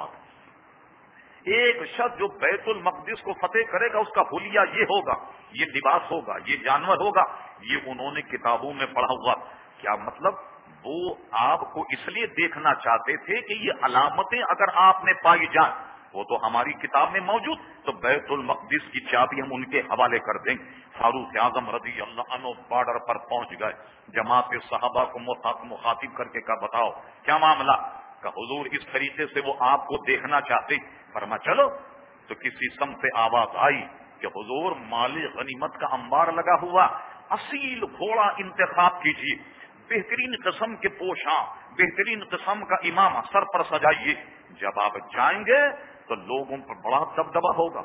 ایک شخص جو بیت المقدس کو فتح کرے گا اس کا حلیہ یہ ہوگا، یہ لباس ہوگا، یہ جانور ہوگا، یہ انہوں نے کتابوں میں پڑھا ہوا. کیا مطلب؟ وہ آپ کو اس لیے دیکھنا چاہتے تھے کہ یہ علامتیں اگر آپ نے پائی جائیں، وہ تو ہماری کتاب میں موجود، تو بیت المقدس کی چابی ہم ان کے حوالے کر دیں. فاروق اعظم رضی اللہ عنہ بارڈر پر پہنچ گئے. جماعت صحابہ کو مخاطب کر کے کہا بتاؤ کیا معاملہ؟ کہ حضور اس طریقے سے وہ آپ کو دیکھنا چاہتے. فرما چلو. تو کسی سمت سے آواز آئی کہ حضور مال غنیمت کا انبار لگا ہوا، اصیل گھوڑا انتخاب کیجیے، بہترین قسم کے پوشاں، بہترین قسم کا امامہ سر پر سجائیے. جب آپ جائیں گے تو لوگوں پر بڑا دبدبہ ہوگا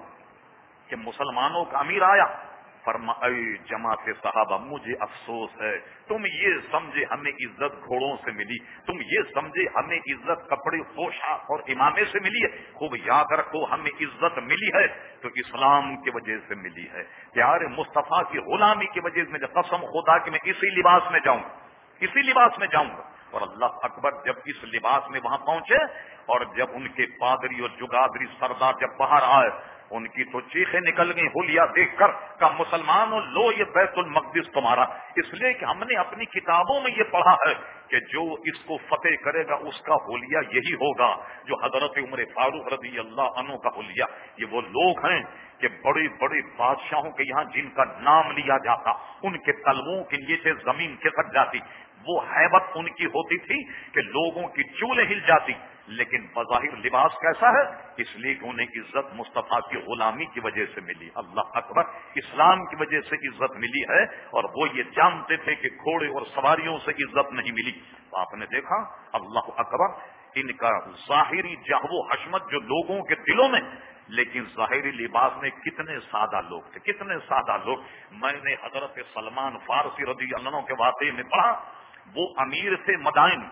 کہ مسلمانوں کا امیر آیا. فرما اے جماعت صحابہ، مجھے افسوس ہے، تم یہ سمجھے ہمیں عزت گھوڑوں سے ملی، تم یہ سمجھے ہمیں عزت کپڑے پوشاک اور امامے سے ملی ہے. خوب یاد رکھو، ہمیں عزت ملی ہے تو اسلام کی وجہ سے ملی ہے، پیارے مصطفیٰ کی غلامی کی وجہ سے. قسم خدا کہ میں اسی لباس میں جاؤں گا، اسی لباس میں جاؤں گا. اور اللہ اکبر، جب اس لباس میں وہاں پہنچے اور جب ان کے پادری اور جگادری سردار جب باہر آئے، ان کی تو چیخیں نکل گئی حلیہ دیکھ کر. کہ مسلمانوں لو یہ بیت المقدس تمہارا. اس لیے کہ ہم نے اپنی کتابوں میں یہ پڑھا ہے کہ جو اس کو فتح کرے گا اس کا حلیہ یہی ہوگا جو حضرت عمر فاروق رضی اللہ عنہ کا حلیہ. یہ وہ لوگ ہیں کہ بڑے بڑے بادشاہوں کے یہاں جن کا نام لیا جاتا، ان کے تلووں کے نیچے زمین کھسک جاتی. وہ ہیبت ان کی ہوتی تھی کہ لوگوں کی چولیں ہل جاتی. لیکن بظاہر لباس کیسا ہے؟ اس لیے کہ انہیں عزت مصطفیٰ کی غلامی کی وجہ سے ملی. اللہ اکبر، اسلام کی وجہ سے عزت ملی ہے. اور وہ یہ جانتے تھے کہ گھوڑے اور سواریوں سے عزت نہیں ملی. تو آپ نے دیکھا اللہ اکبر، ان کا ظاہری جہو و حشمت جو لوگوں کے دلوں میں، لیکن ظاہری لباس میں کتنے سادہ لوگ تھے، کتنے سادہ لوگ. میں نے حضرت سلمان فارسی رضی اللہ عنہ کے واقعے میں پڑھا. وہ امیر تھے مدائن.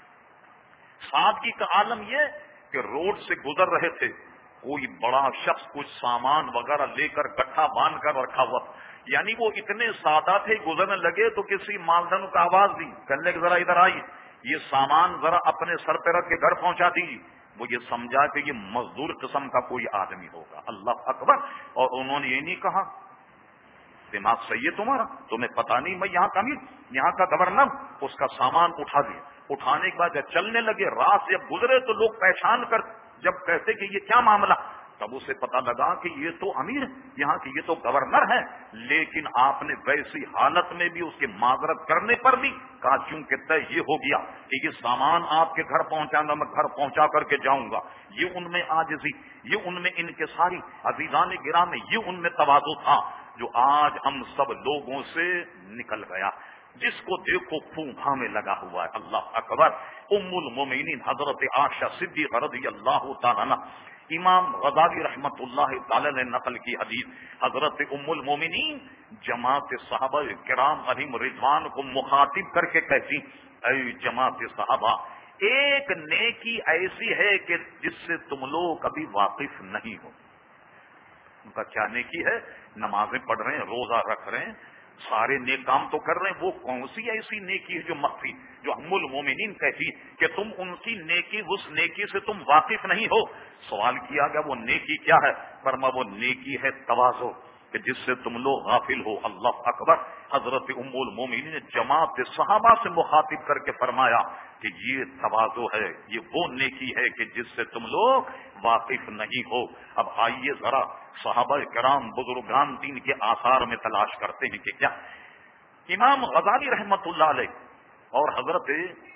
سادگی کا عالم یہ کہ روڈ سے گزر رہے تھے، کوئی بڑا شخص کچھ سامان وغیرہ لے کر گٹھا باندھ کر رکھا ہوا، یعنی وہ اتنے سادہ تھے، گزرنے لگے تو کسی مالدن کو آواز دی، کہنے لگے ذرا ادھر آئیے، یہ سامان ذرا اپنے سر پہ رکھ کے گھر پہنچا دیجیے. وہ یہ سمجھا کہ یہ مزدور قسم کا کوئی آدمی ہوگا. اللہ اکبر. اور انہوں نے یہ نہیں کہا دماغ صحیح ہے تمہارا، تمہیں پتا نہیں میں یہاں کا امیر، یہاں کا گورنر. اس کا سامان اٹھا دیا. اٹھانے کے بعد جب چلنے لگے، راہ سے جب گزرے تو لوگ پہچان کر جب کہتے کہ یہ کیا معاملہ، تب اسے پتا لگا کہ یہ تو امیر یہاں کی، یہ تو گورنر ہے. لیکن آپ نے ویسی حالت میں بھی اس کی معذرت کرنے پر بھی کہا چونکہ طے یہ ہو گیا کہ یہ سامان آپ کے گھر پہنچانا، میں گھر پہنچا کر کے جاؤں گا. یہ ان میں عاجزی، یہ ان میں انکساری، عزیزان گرامی، یہ ان میں تواضع تھا جو آج ہم سب لوگوں سے نکل گیا. جس کو دیکھو پھونکھا میں لگا ہوا ہے. اللہ اکبر. ام المومنین حضرت عائشہ صدیقہ رضی اللہ تعالی عنہ، امام غزالی رحمت اللہ تعالی نے نقل کی حدیث. حضرت ام المومنین جماعت صحابہ کرام علیہم رضوان کو مخاطب کر کے کہتی، اے جماعت صحابہ، ایک نیکی ایسی ہے کہ جس سے تم لوگ ابھی واقف نہیں ہو. ان کا کیا نیکی ہے؟ نمازیں پڑھ رہے ہیں، روزہ رکھ رہے ہیں، سارے نیک کام تو کر رہے ہیں. وہ کون سی ایسی نیکی ہے جو مخفی، جو ام المومنین کہتی کہ تم ان کی نیکی، اس نیکی سے تم واقف نہیں ہو؟ سوال کیا گیا وہ نیکی کیا ہے؟ فرمایا وہ نیکی ہے تواضع، کہ جس سے تم لوگ غافل ہو. اللہ اکبر. حضرت ام المومنین نے جماعت صحابہ سے مخاطب کر کے فرمایا کہ یہ تواضع ہے، یہ وہ نیکی ہے کہ جس سے تم لوگ واقف نہیں ہو. اب آئیے ذرا صحابہ کرام بزرگان دین کے آثار میں تلاش کرتے ہیں کہ کیا. امام غزالی رحمت اللہ علیہ اور حضرت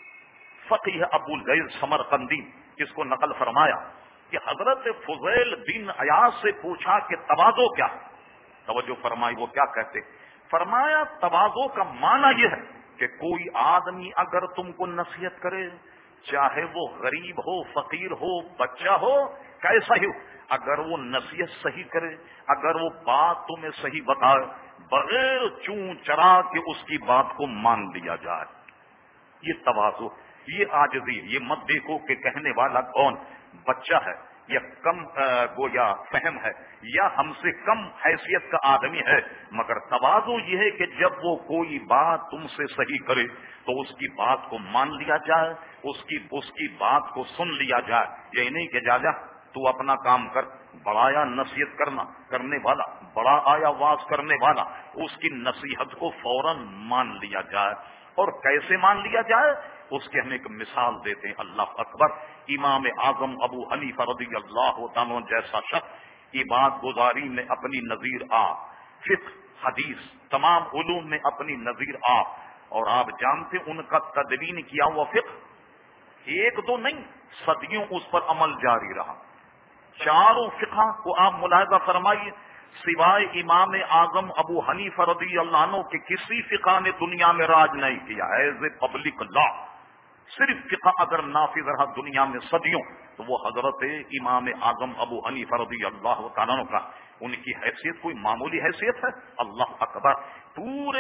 فقیہ ابو الغیث سمرقندی اس کو نقل فرمایا کہ حضرت فضیل بن عیاض سے پوچھا کہ تواضع کیا؟ توجہ فرمائی وہ کیا کہتے؟ فرمایا تواضع کا معنی یہ ہے کہ کوئی آدمی اگر تم کو نصیحت کرے، چاہے وہ غریب ہو، فقیر ہو، بچہ ہو، کیسا ہی ہو، اگر وہ نصیحت صحیح کرے، اگر وہ بات تمہیں صحیح بتائے، بغیر چون چرا کے اس کی بات کو مان لیا جائے. یہ تواضع، یہ عاجزی. یہ مت دیکھو کہ کہنے والا کون بچہ ہے یا کم گویا فہم ہے یا ہم سے کم حیثیت کا آدمی ہے، مگر تواضع یہ ہے کہ جب وہ کوئی بات تم سے صحیح کرے تو اس کی بات کو مان لیا جائے، اس کی بات کو سن لیا جائے. یہ نہیں کہ جا تو اپنا کام کر. بڑا آیا نصیحت کرنے والا، بڑا آیا واز کرنے والا، اس کی نصیحت کو فوراً مان لیا جائے. اور کیسے مان لیا جائے اس کے ہم ایک مثال دیتے ہیں. اللہ اکبر. امام اعظم ابو حنیفہ رضی اللہ عنہ جیسا شخص عبادت گزاری میں اپنی نظیر فقہ، حدیث، تمام علوم میں اپنی نظیر اور آپ جانتے ان کا تدوین کیا ہوا فقہ ایک دو نہیں، صدیوں اس پر عمل جاری رہا. چاروں فقہ کو آپ ملاحظہ فرمائیے، سوائے امام اعظم ابو حنیفہ رضی اللہ عنہ کے کسی فقہ نے دنیا میں راج نہیں کیا. ایز اے پبلک لا صرف فقہ اگر نافذ رہا دنیا میں صدیوں تو وہ حضرت امام اعظم ابو حنیفہ رضی اللہ تعالیٰ عنہ کا. ان کی حیثیت کوئی معمولی حیثیت ہے؟ اللہ اکبر. پورے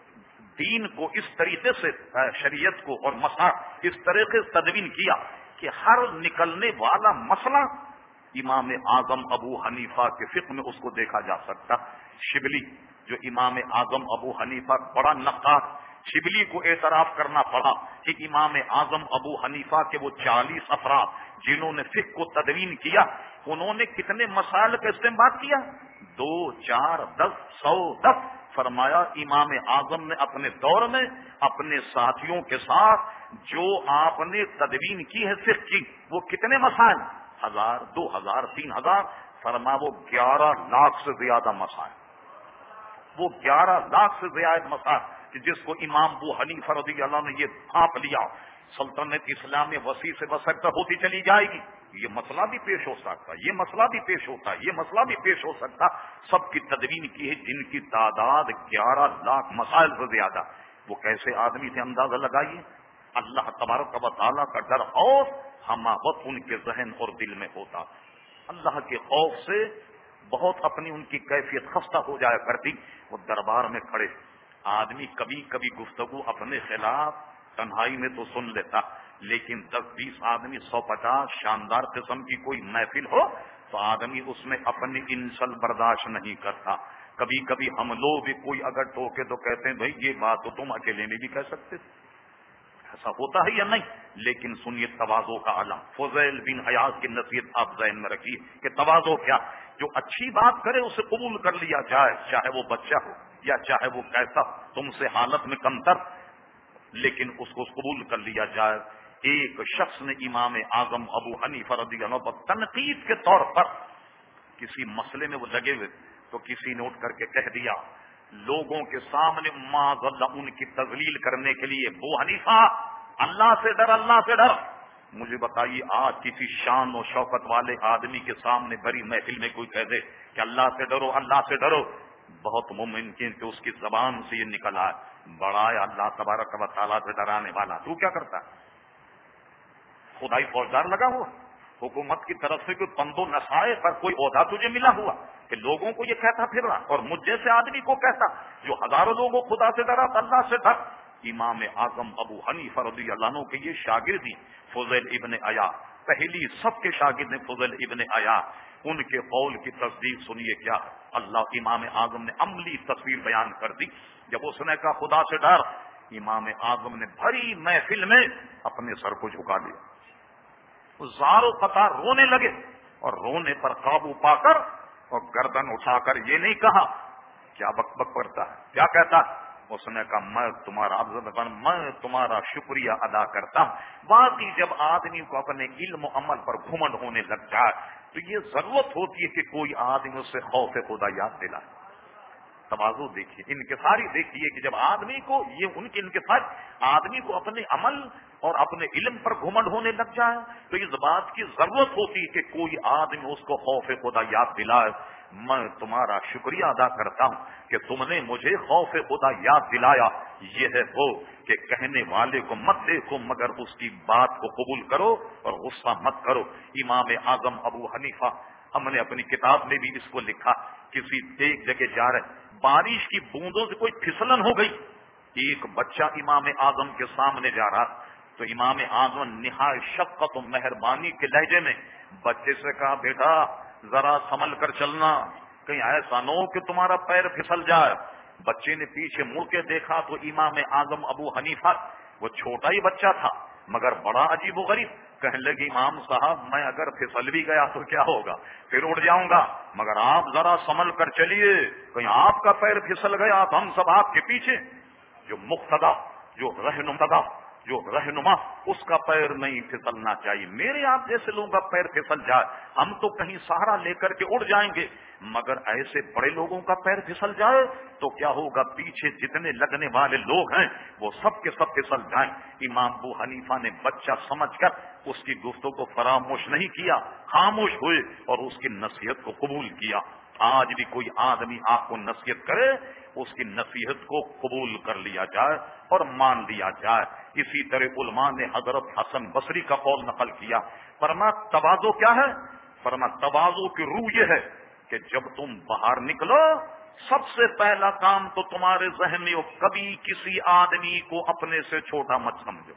دین کو اس طریقے سے، شریعت کو اور مسائل اس طریقے سے تدوین کیا کہ ہر نکلنے والا مسئلہ امام اعظم ابو حنیفہ کے فقہ میں اس کو دیکھا جا سکتا. شبلی جو امام اعظم ابو حنیفہ بڑا نقاد، شبلی کو اعتراف کرنا پڑا کہ امام اعظم ابو حنیفہ کے وہ 40 افراد جنہوں نے فقہ کو تدوین کیا، انہوں نے کتنے مسائل کا استعمال کیا؟ 2، 4، 10، 100، 10. فرمایا امام اعظم نے اپنے دور میں اپنے ساتھیوں کے ساتھ جو آپ نے تدوین کی ہے فقہ کی، وہ کتنے مسائل؟ 1000، 2000، 3000. فرمایا وہ 11 لاکھ سے زیادہ مسائل، وہ 11 لاکھ سے زیادہ مسائل کہ جس کو امام ابو حنیفہ رضی اللہ نے یہ بھانپ لیا. سلطنت اسلام میں وسیع سے وسعت ہوتی چلی جائے گی. یہ مسئلہ بھی پیش ہو سکتا، یہ مسئلہ بھی پیش ہوتا، یہ مسئلہ بھی پیش ہو سکتا. سب کی تدوین کی ہے جن کی تعداد 11 لاکھ مسائل سے زیادہ. وہ کیسے آدمی تھے اندازہ لگائیے. اللہ تبارک و تعالیٰ کا ڈر اور ہماوت ان کے ذہن اور دل میں ہوتا. اللہ کے خوف سے بہت اپنی ان کی کیفیت خستہ ہو جایا کرتی. وہ دربار میں کھڑے، آدمی کبھی کبھی گفتگو اپنے خلاف تنہائی میں تو سن لیتا، لیکن 10-20 آدمی 150 شاندار قسم کی کوئی محفل ہو تو آدمی اس میں اپنی انسل برداشت نہیں کرتا. کبھی کبھی ہم لوگ بھی کوئی اگر ٹوکے تو کہتے ہیں بھائی یہ بات تو تم اکیلے میں بھی کہہ سکتے تھے. ایسا ہوتا ہے یا نہیں؟ لیکن سنیے تواضع کا علم. فضیل بن عیاض کی نصیحت آپ ذہن میں رکھیے کہ تواضع کیا؟ جو اچھی بات کرے اسے قبول کر لیا جائے، چاہے وہ بچہ ہو یا چاہے وہ کیسا تم سے حالت میں کمتر، لیکن اس کو قبول کر لیا جائے. ایک شخص نے امام اعظم ابو حنیفہ رضی اللہ عنہ پر تنقید کے طور پر کسی مسئلے میں وہ لگے ہوئے تو کسی نے اٹھ کر کے کہہ دیا لوگوں کے سامنے معاذ اللہ ان کی تذلیل کرنے کے لیے، ابو حنیفہ اللہ سے ڈر، اللہ سے ڈر. مجھے بتائیے آج کسی شان و شوکت والے آدمی کے سامنے بڑی محفل میں کوئی کہہ دے کہ اللہ سے ڈرو، اللہ سے ڈرو، بہت ممکن کہ اس کی زبان سے یہ نکل آئے بڑا ہے اللہ تبارک و تعالیٰ سے ڈرانے والا. تو کیا کرتا ہے؟ خدائی فوجدار لگا ہوا، حکومت کی طرف سے کوئی پند و نصائح پر کوئی عہدہ تجھے ملا ہوا کہ لوگوں کو یہ کہتا پھر رہا، اور مجھ جیسے آدمی کو کہتا جو ہزاروں لوگوں خدا سے ڈرا اللہ سے ڈر. امام اعظم ابو حنیفہ رضی اللہ عنہ کے یہ شاگرد ہیں فضیل ابن عیاض، پہلی سب کے شاگرد ہیں فضیل ابن عیاض۔ ان کے قول کی تصدیق سنیے کیا ہے، اللہ امام اعظم نے عملی تصویر بیان کر دی۔ جب اس نے کہا خدا سے ڈر، امام اعظم نے بھری محفل میں اپنے سر کو جھکا لیا، زار و قطار رونے لگے، اور رونے پر قابو پا کر اور گردن اٹھا کر یہ نہیں کہا کیا بک بک کرتا ہے، کیا کہتا ہے، اس نے کہا میں تمہارا شکریہ ادا کرتا ہوں۔ باقی جب آدمی کو اپنے علم و عمل پر گھمنڈ ہونے لگ جائے تو یہ ضرورت ہوتی ہے کہ کوئی آدمی اس سے خوف خدا یاد دلائے۔ تواضع دیکھیے، انکساری دیکھیے کہ جب آدمی کو یہ ان کے انکسار آدمی کو اپنے عمل اور اپنے علم پر گھمنڈ ہونے لگ جائے تو اس بات کی ضرورت ہوتی ہے کہ کوئی آدمی اس کو خوف خدا یاد دلائے۔ میں تمہارا شکریہ ادا کرتا ہوں کہ تم نے مجھے خوف خدا یاد دلایا۔ یہ ہے وہ کہ کہنے والے کو مت دیکھو مگر اس کی بات کو قبول کرو اور غصہ مت کرو۔ امام اعظم ابو حنیفہ، ہم نے اپنی کتاب میں بھی اس کو لکھا، کسی ایک جگہ جا رہے، بارش کی بوندوں سے کوئی پھسلن ہو گئی، ایک بچہ امام اعظم کے سامنے جا رہا تو امام اعظم نہایت شفقت و مہربانی کے لہجے میں بچے سے کہا بیٹا ذرا سنبھل کر چلنا، کہیں ایسا نہ ہو کہ تمہارا پیر پھسل جائے۔ بچے نے پیچھے مڑ کے دیکھا تو امام اعظم ابو حنیفہ، وہ چھوٹا ہی بچہ تھا مگر بڑا عجیب و غریب، کہنے لگے امام صاحب میں اگر پھسل بھی گیا تو کیا ہوگا، پھر اڑ جاؤں گا، مگر آپ ذرا سنبھل کر چلیے، کہیں آپ کا پیر پھسل گیا تو ہم سب آپ کے پیچھے۔ جو مقتدا، جو رہنما اس کا پیر نہیں پھسلنا چاہیے، میرے آپ جیسے لوگوں کا پیر پھسل جائے ہم تو کہیں سہارا لے کر کے اڑ جائیں گے، مگر ایسے بڑے لوگوں کا پیر پھسل جائے تو کیا ہوگا، پیچھے جتنے لگنے والے لوگ ہیں وہ سب کے سب پھسل جائیں۔ امام ابو حنیفہ نے بچہ سمجھ کر اس کی گفتگو کو فراموش نہیں کیا، خاموش ہوئے اور اس کی نصیحت کو قبول کیا۔ آج بھی کوئی آدمی آپ کو نصیحت کرے اس کی نصیحت کو قبول کر لیا جائے اور مان لیا جائے۔ اسی طرح علماء نے حضرت حسن بصری کا قول نقل کیا، فرمایا تواضع کیا ہے، فرمایا تواضع کی روح یہ ہے کہ جب تم باہر نکلو سب سے پہلا کام تو تمہارے ذہن میں ہو کبھی کسی آدمی کو اپنے سے چھوٹا مت سمجھو،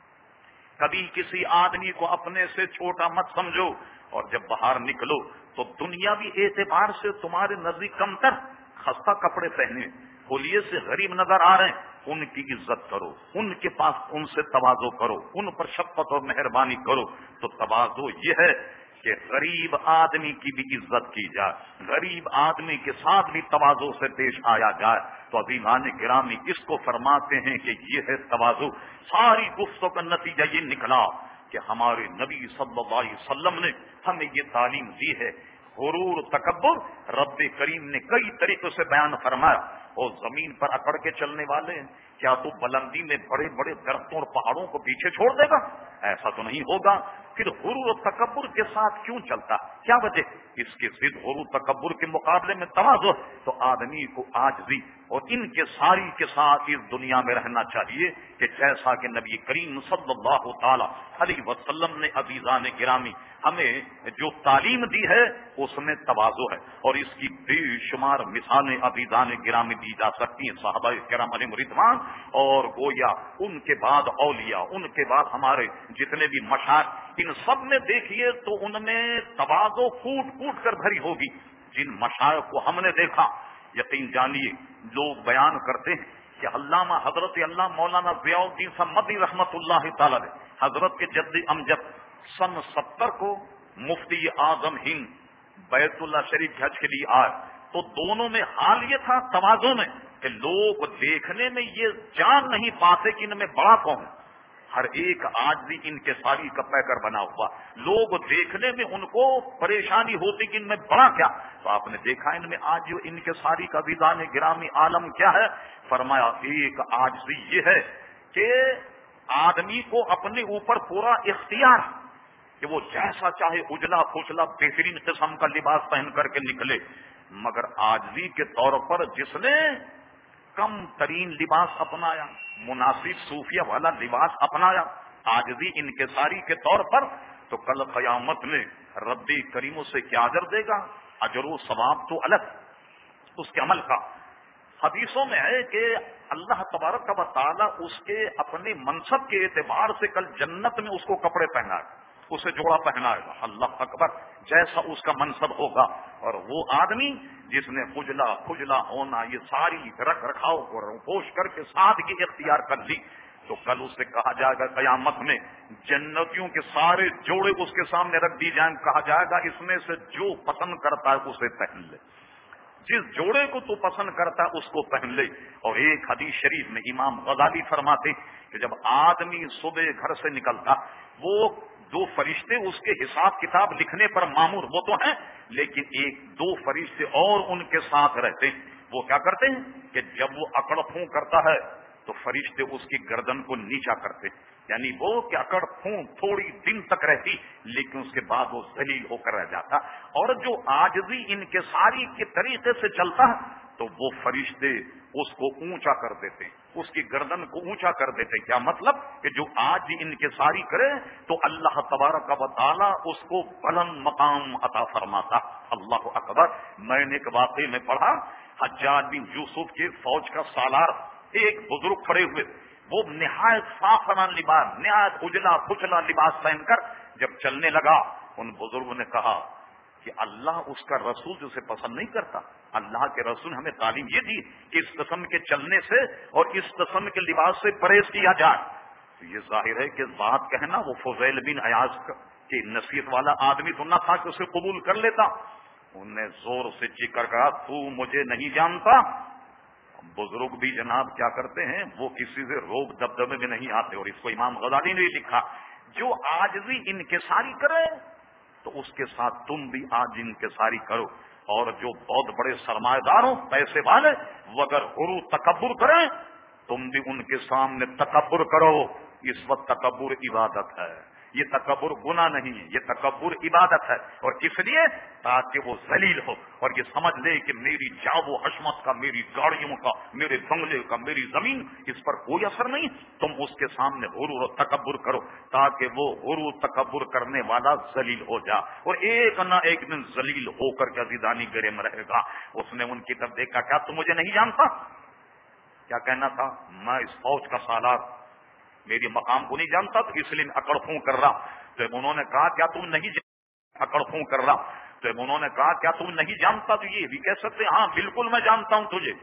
کبھی کسی آدمی کو اپنے سے چھوٹا مت سمجھو، اور جب باہر نکلو تو دنیاوی اعتبار سے تمہارے نزدیک کمتر، خستہ کپڑے پہنے، ہولیے سے غریب نظر آ رہے ہیں، ان کی عزت کرو، ان کے پاس ان سے تواضع کرو، ان پر شفقت اور مہربانی کرو۔ تو تواضع یہ ہے کہ غریب آدمی کی بھی عزت کی جائے، غریب آدمی کے ساتھ بھی تواضع سے پیش آیا جائے۔ تو عزیزان گرامی اس کو فرماتے ہیں کہ یہ ہے تواضع۔ ساری گفتگو کا نتیجہ یہ نکلا کہ ہمارے نبی صلی اللہ علیہ وسلم نے ہمیں یہ تعلیم دی ہے۔ غرور تکبر رب کریم نے کئی طریقوں سے بیان فرمایا، اور زمین پر اکڑ کے چلنے والے کیا تو بلندی میں بڑے بڑے درختوں اور پہاڑوں کو پیچھے چھوڑ دے گا؟ ایسا تو نہیں ہوگا۔ پھر غرور و تکبر کے ساتھ کیوں چلتا، کیا وجہ؟ اس کے ضد غرور تکبر کے مقابلے میں تواضع، تو آدمی کو عاجزی اور ان کے ساری کے ساتھ اس دنیا میں رہنا چاہیے کہ جیسا کہ نبی کریم صلی اللہ تعالی علیہ وسلم نے عزیزان گرامی ہمیں جو تعلیم دی ہے اس میں تواضع ہے، اور اس کی بے شمار مثالیں عزیزان گرامی دی جا سکتی ہیں۔ صحابہ کرام علیہم رضوان اور گویا ان کے بعد اولیاء، ان کے بعد ہمارے جتنے بھی مشائخ، ان سب میں دیکھیے تو ان میں تواضع پھوٹ پھوٹ کر بھری ہوگی۔ جن مشائخ کو ہم نے دیکھا یقین جانیے لوگ بیان کرتے ہیں کہ علامہ حضرت اللہ مولانا ضیاء الدین صمدی رحمت اللہ تعالی علیہ، حضرت کے جد امجد سن 70 کو مفتی اعظم ہند بیت اللہ شریف کے حج کے لیے آئے تو دونوں میں حال یہ تھا تواضع میں کہ لوگ دیکھنے میں یہ جان نہیں پاتے کہ ان میں بڑا کون ہے، ہر ایک آج بھی ان کے ساری کا پیکر بنا ہوا، لوگ دیکھنے میں ان کو پریشانی ہوتی کہ ان میں بڑا کیا، تو آپ نے دیکھا ان میں آج جو ان کے ساری کا ویزان گرامی عالم کیا ہے، فرمایا ایک آج بھی یہ ہے کہ آدمی کو اپنے اوپر پورا اختیار کہ وہ جیسا چاہے اجلا پھچلا بہترین قسم کا لباس پہن کر کے نکلے، مگر عاجزی کے طور پر جس نے کم ترین لباس اپنایا، مناسب صوفیہ والا لباس اپنایا، عاجزی انکساری کے طور پر، تو کل قیامت میں رب کریم سے کیا اجر دے گا؟ اجر و ثواب تو الگ اس کے عمل کا۔ حدیثوں میں ہے کہ اللہ تبارک و تعالیٰ اس کے اپنے منصب کے اعتبار سے کل جنت میں اس کو کپڑے پہنائے گا، اسے جوڑا پہنائے گا. اللہ اکبر، جیسا اس کا منصب ہوگا. اور وہ آدمی جس نے کھجلا ہونا، یہ ساری رکھ رکھاؤ کو پوش کر کے سادگی اختیار کر لی، تو کل اس سے کہا جائے گا قیامت میں جنتیوں کے سارے جوڑے اس کے سامنے رکھ دی جائیں، کہا جائے گا اس میں سے جو پسند کرتا ہے اسے پہن لے، جس جوڑے کو تو پسند کرتا ہے اس کو پہن لے. اور ایک حدیث شریف میں امام غزالی فرماتے کہ جب آدمی صبح گھر سے نکلتا، وہ دو فرشتے اس کے حساب کتاب لکھنے پر مامور وہ تو ہیں، لیکن ایک دو فرشتے اور ان کے ساتھ رہتے ہیں. وہ کیا کرتے ہیں کہ جب وہ اکڑ پھون کرتا ہے تو فرشتے اس کی گردن کو نیچا کرتے، یعنی وہ کہ اکڑ پھون تھوڑی دن تک رہتی لیکن اس کے بعد وہ ذلیل ہو کر رہ جاتا. اور جو عاجزی انکساری کے طریقے سے چلتا ہے تو وہ فرشتے اس کو اونچا کر دیتے، اس کی گردن کو اونچا کر دیتے. کیا مطلب کہ جو آج انکساری کرے تو اللہ تبارک و تعالی اس کو بلند مقام عطا فرماتا. اللہ اکبر. میں نے ایک واقعے میں پڑھا، حجاج بن یوسف کے فوج کا سالار ایک بزرگ کھڑے ہوئے، وہ نہایت فاخرانہ لباس، نہایت اجلا پچھلا لباس پہن کر جب چلنے لگا، ان بزرگوں نے کہا کہ اللہ اس کا رسول جسے پسند نہیں کرتا. اللہ کے رسول ہمیں تعلیم یہ دی کہ اس قسم کے چلنے سے اور اس قسم کے لباس سے پرہیز کیا جائے. تو یہ ظاہر ہے کہ بات کہنا وہ فضیل بن عیاض کی نصیحت والا آدمی تو نہ تھا کہ اسے قبول کر لیتا. انہوں نے زور سے چیخ کر کہا تو مجھے نہیں جانتا. بزرگ بھی جناب کیا کرتے ہیں، وہ کسی سے روک دبدبے میں نہیں آتے. اور اس کو امام غزالی نے لکھا، جو عاجزی انکساری کرے تو اس کے ساتھ تم بھی آج انکساری کرو. اور جو بہت بڑے سرمایہ دار ہوں، پیسے والے، وہ اگر غرور تکبر کریں تم بھی ان کے سامنے تکبر کرو. اس وقت تکبر عبادت ہے، یہ تکبر گناہ نہیں ہے، یہ تکبر عبادت ہے. اور کس لیے؟ تاکہ وہ ذلیل ہو اور یہ سمجھ لے کہ میری جاب و حشمت کا، میری گاڑیوں کا، میرے بنگلے کا، میری زمین، اس پر کوئی اثر نہیں. تم اس کے سامنے غرور و تکبر کرو تاکہ وہ غرور تکبر کرنے والا ذلیل ہو جا، اور ایک نہ ایک دن ذلیل ہو کر کے عزیزانی گرے میں رہے گا. اس نے ان کی طرف دیکھا، کیا تم مجھے نہیں جانتا؟ کیا کہنا تھا؟ میں اس فوج کا سالار، میری مقام کو نہیں جانتا تو اس لیے اکڑ پھون کر رہا. تو انہوں نے کہا کیا تم نہیں جانتا؟ اکڑ پھون کر رہا. تو انہوں نے کہا کیا تم نہیں جانتا؟ تو یہ بھی کہہ سکتے ہاں بالکل میں جانتا ہوں تجھے.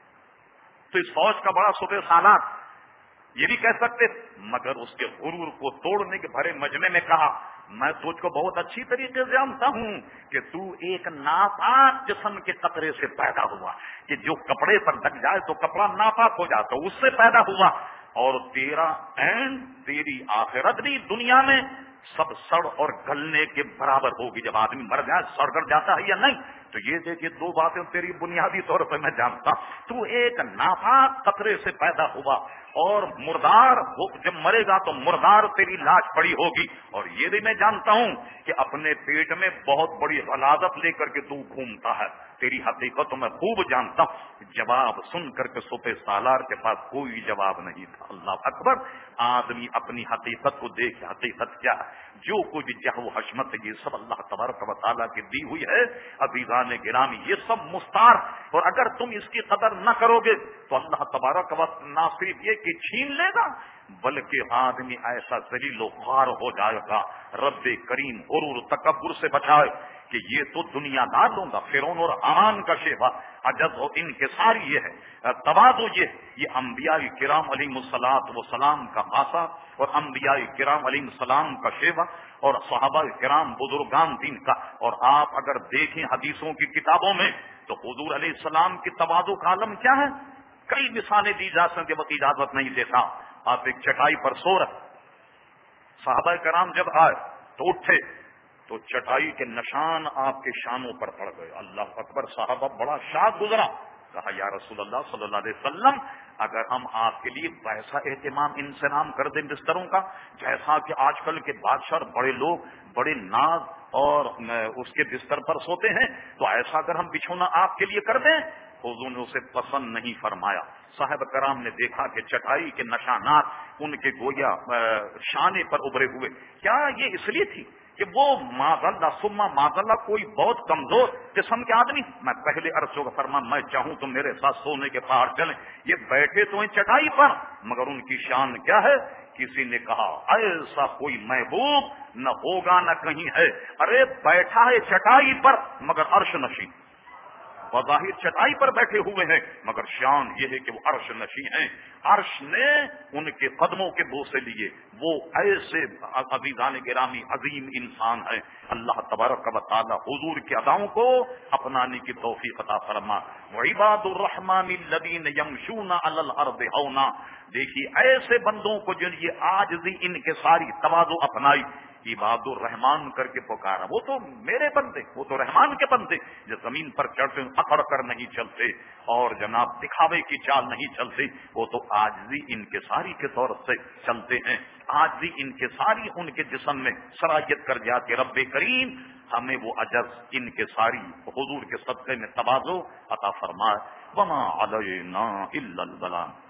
تو اس فوج کا بڑا صوبے سالار یہ بھی کہہ سکتے، مگر اس کے غرور کو توڑنے کے بھرے مجمع میں کہا میں تجھ کو بہت اچھی طریقے سے جانتا ہوں کہ تو ایک ناپاک جسم کے قطرے سے پیدا ہوا، کہ جو کپڑے پر لگ جائے تو کپڑا ناپاک ہو جاتا، اس سے پیدا ہوا. اور تیرا اینڈ، تیری آخرت بھی دنیا میں سب سڑ اور گلنے کے برابر ہوگی. جب آدمی مر جائے سڑ گل جاتا ہے یا نہیں؟ تو یہ دیکھیے دو باتیں تیری بنیادی طور پر میں جانتا. تو ایک ناپاک قطرے سے پیدا ہوا اور مردار جب مرے گا تو مردار تیری لاش پڑی ہوگی. اور یہ بھی میں جانتا ہوں کہ اپنے پیٹ میں بہت بڑی غلاظت لے کر کے تو گھومتا ہے. تیری حقیقت تو میں خوب جانتا ہوں. جواب سن کر کے صوبے سالار کے پاس کوئی جواب نہیں تھا. اللہ اکبر. آدمی اپنی حقیقت کو دیکھ، حقیقت کیا ہے؟ جو کچھ جہو حشمت یہ سب اللہ تبارک و تعالیٰ کی دی ہوئی ہے. عزیزان گرامی، یہ سب مستار، اور اگر تم اس کی قدر نہ کرو گے تو اللہ تبارک و نہ صرف یہ کہ چھین لے گا بلکہ آدمی ایسا ذلیل و خوار ہو جائے گا. رب کریم غرور تکبر سے بچائے کہ یہ تو دنیا دار لوں گا. فرعون اور حامان کا شیوا، عجز و انکساری یہ ہے، تواضع یہ انبیاء کرام علیہم الصلوۃ والسلام کا خاصہ اور انبیاء کرام علیہم السلام کا شیوا اور صحابہ کرام بزرگان دین کا. اور آپ اگر دیکھیں حدیثوں کی کتابوں میں تو حضور علیہ السلام کی تواضع کا عالم کیا ہے. کئی مثالیں دی جا سکتی، وقت اجازت نہیں دیتا. آپ ایک چٹائی پر سو رہے، صحابہ کرام جب آئے تو اٹھے تو چٹائی کے نشان آپ کے شانوں پر پڑ گئے. اللہ اکبر. صحابہ بڑا شاد گزرا. کہا یا رسول اللہ صلی اللہ علیہ وسلم، اگر ہم آپ کے لیے ویسا اہتمام انتظام کر دیں بستروں کا جیسا کہ آج کل کے بادشاہ بڑے لوگ بڑے ناز اور اس کے بستر پر سوتے ہیں، تو ایسا اگر ہم بچھونا آپ کے لیے کر دیں، حضور نے اسے پسند نہیں فرمایا. صاحب کرام نے دیکھا کہ چٹائی کے نشانات ان کے گویا شانے پر ابھرے ہوئے. کیا یہ اس لیے تھی کہ وہ معذلہ سما معذلہ کوئی بہت کمزور قسم کے آدمی، میں پہلے عرض ہوگا فرما میں چاہوں تو میرے ساتھ سونے کے پہاڑ چلیں، یہ بیٹھے تو ہیں چٹائی پر، مگر ان کی شان کیا ہے؟ کسی نے کہا ایسا کوئی محبوب نہ ہوگا نہ کہیں ہے، ارے بیٹھا ہے چٹائی پر مگر عرش نشین، بظاہر چٹائی پر بیٹھے ہوئے ہیں مگر شان یہ ہے کہ وہ عرش نشین ہیں، عرش نے ان کے قدموں کے بوسے لیے، وہ ایسے عزیزان گرامی عظیم انسان ہیں۔ اللہ تبارک و تعالی حضور کی اداؤں کو اپنانے کی توفیق عطا فرما۔ وعباد الرحمن الذین یمشون علی الارض ہونا، دیکھیے ایسے بندوں کو جن یہ عاجزی ان کے ساری تواضع اپنائی، عباد الرحمان کر کے پکارا، وہ تو میرے بندے، وہ تو رحمان کے بندے جو زمین پر چڑھتے اکڑ کر نہیں چلتے اور جناب دکھاوے کی چال نہیں چلتے، وہ تو عاجزی انکساری کے طور سے چلتے ہیں، عاجزی انکساری ان کے جسم میں سرایت کر جاتی۔ رب کریم ہمیں وہ عجز انکساری حضور کے صدقے میں تواضع عطا فرمائے۔ وما علینا الا البلاغ۔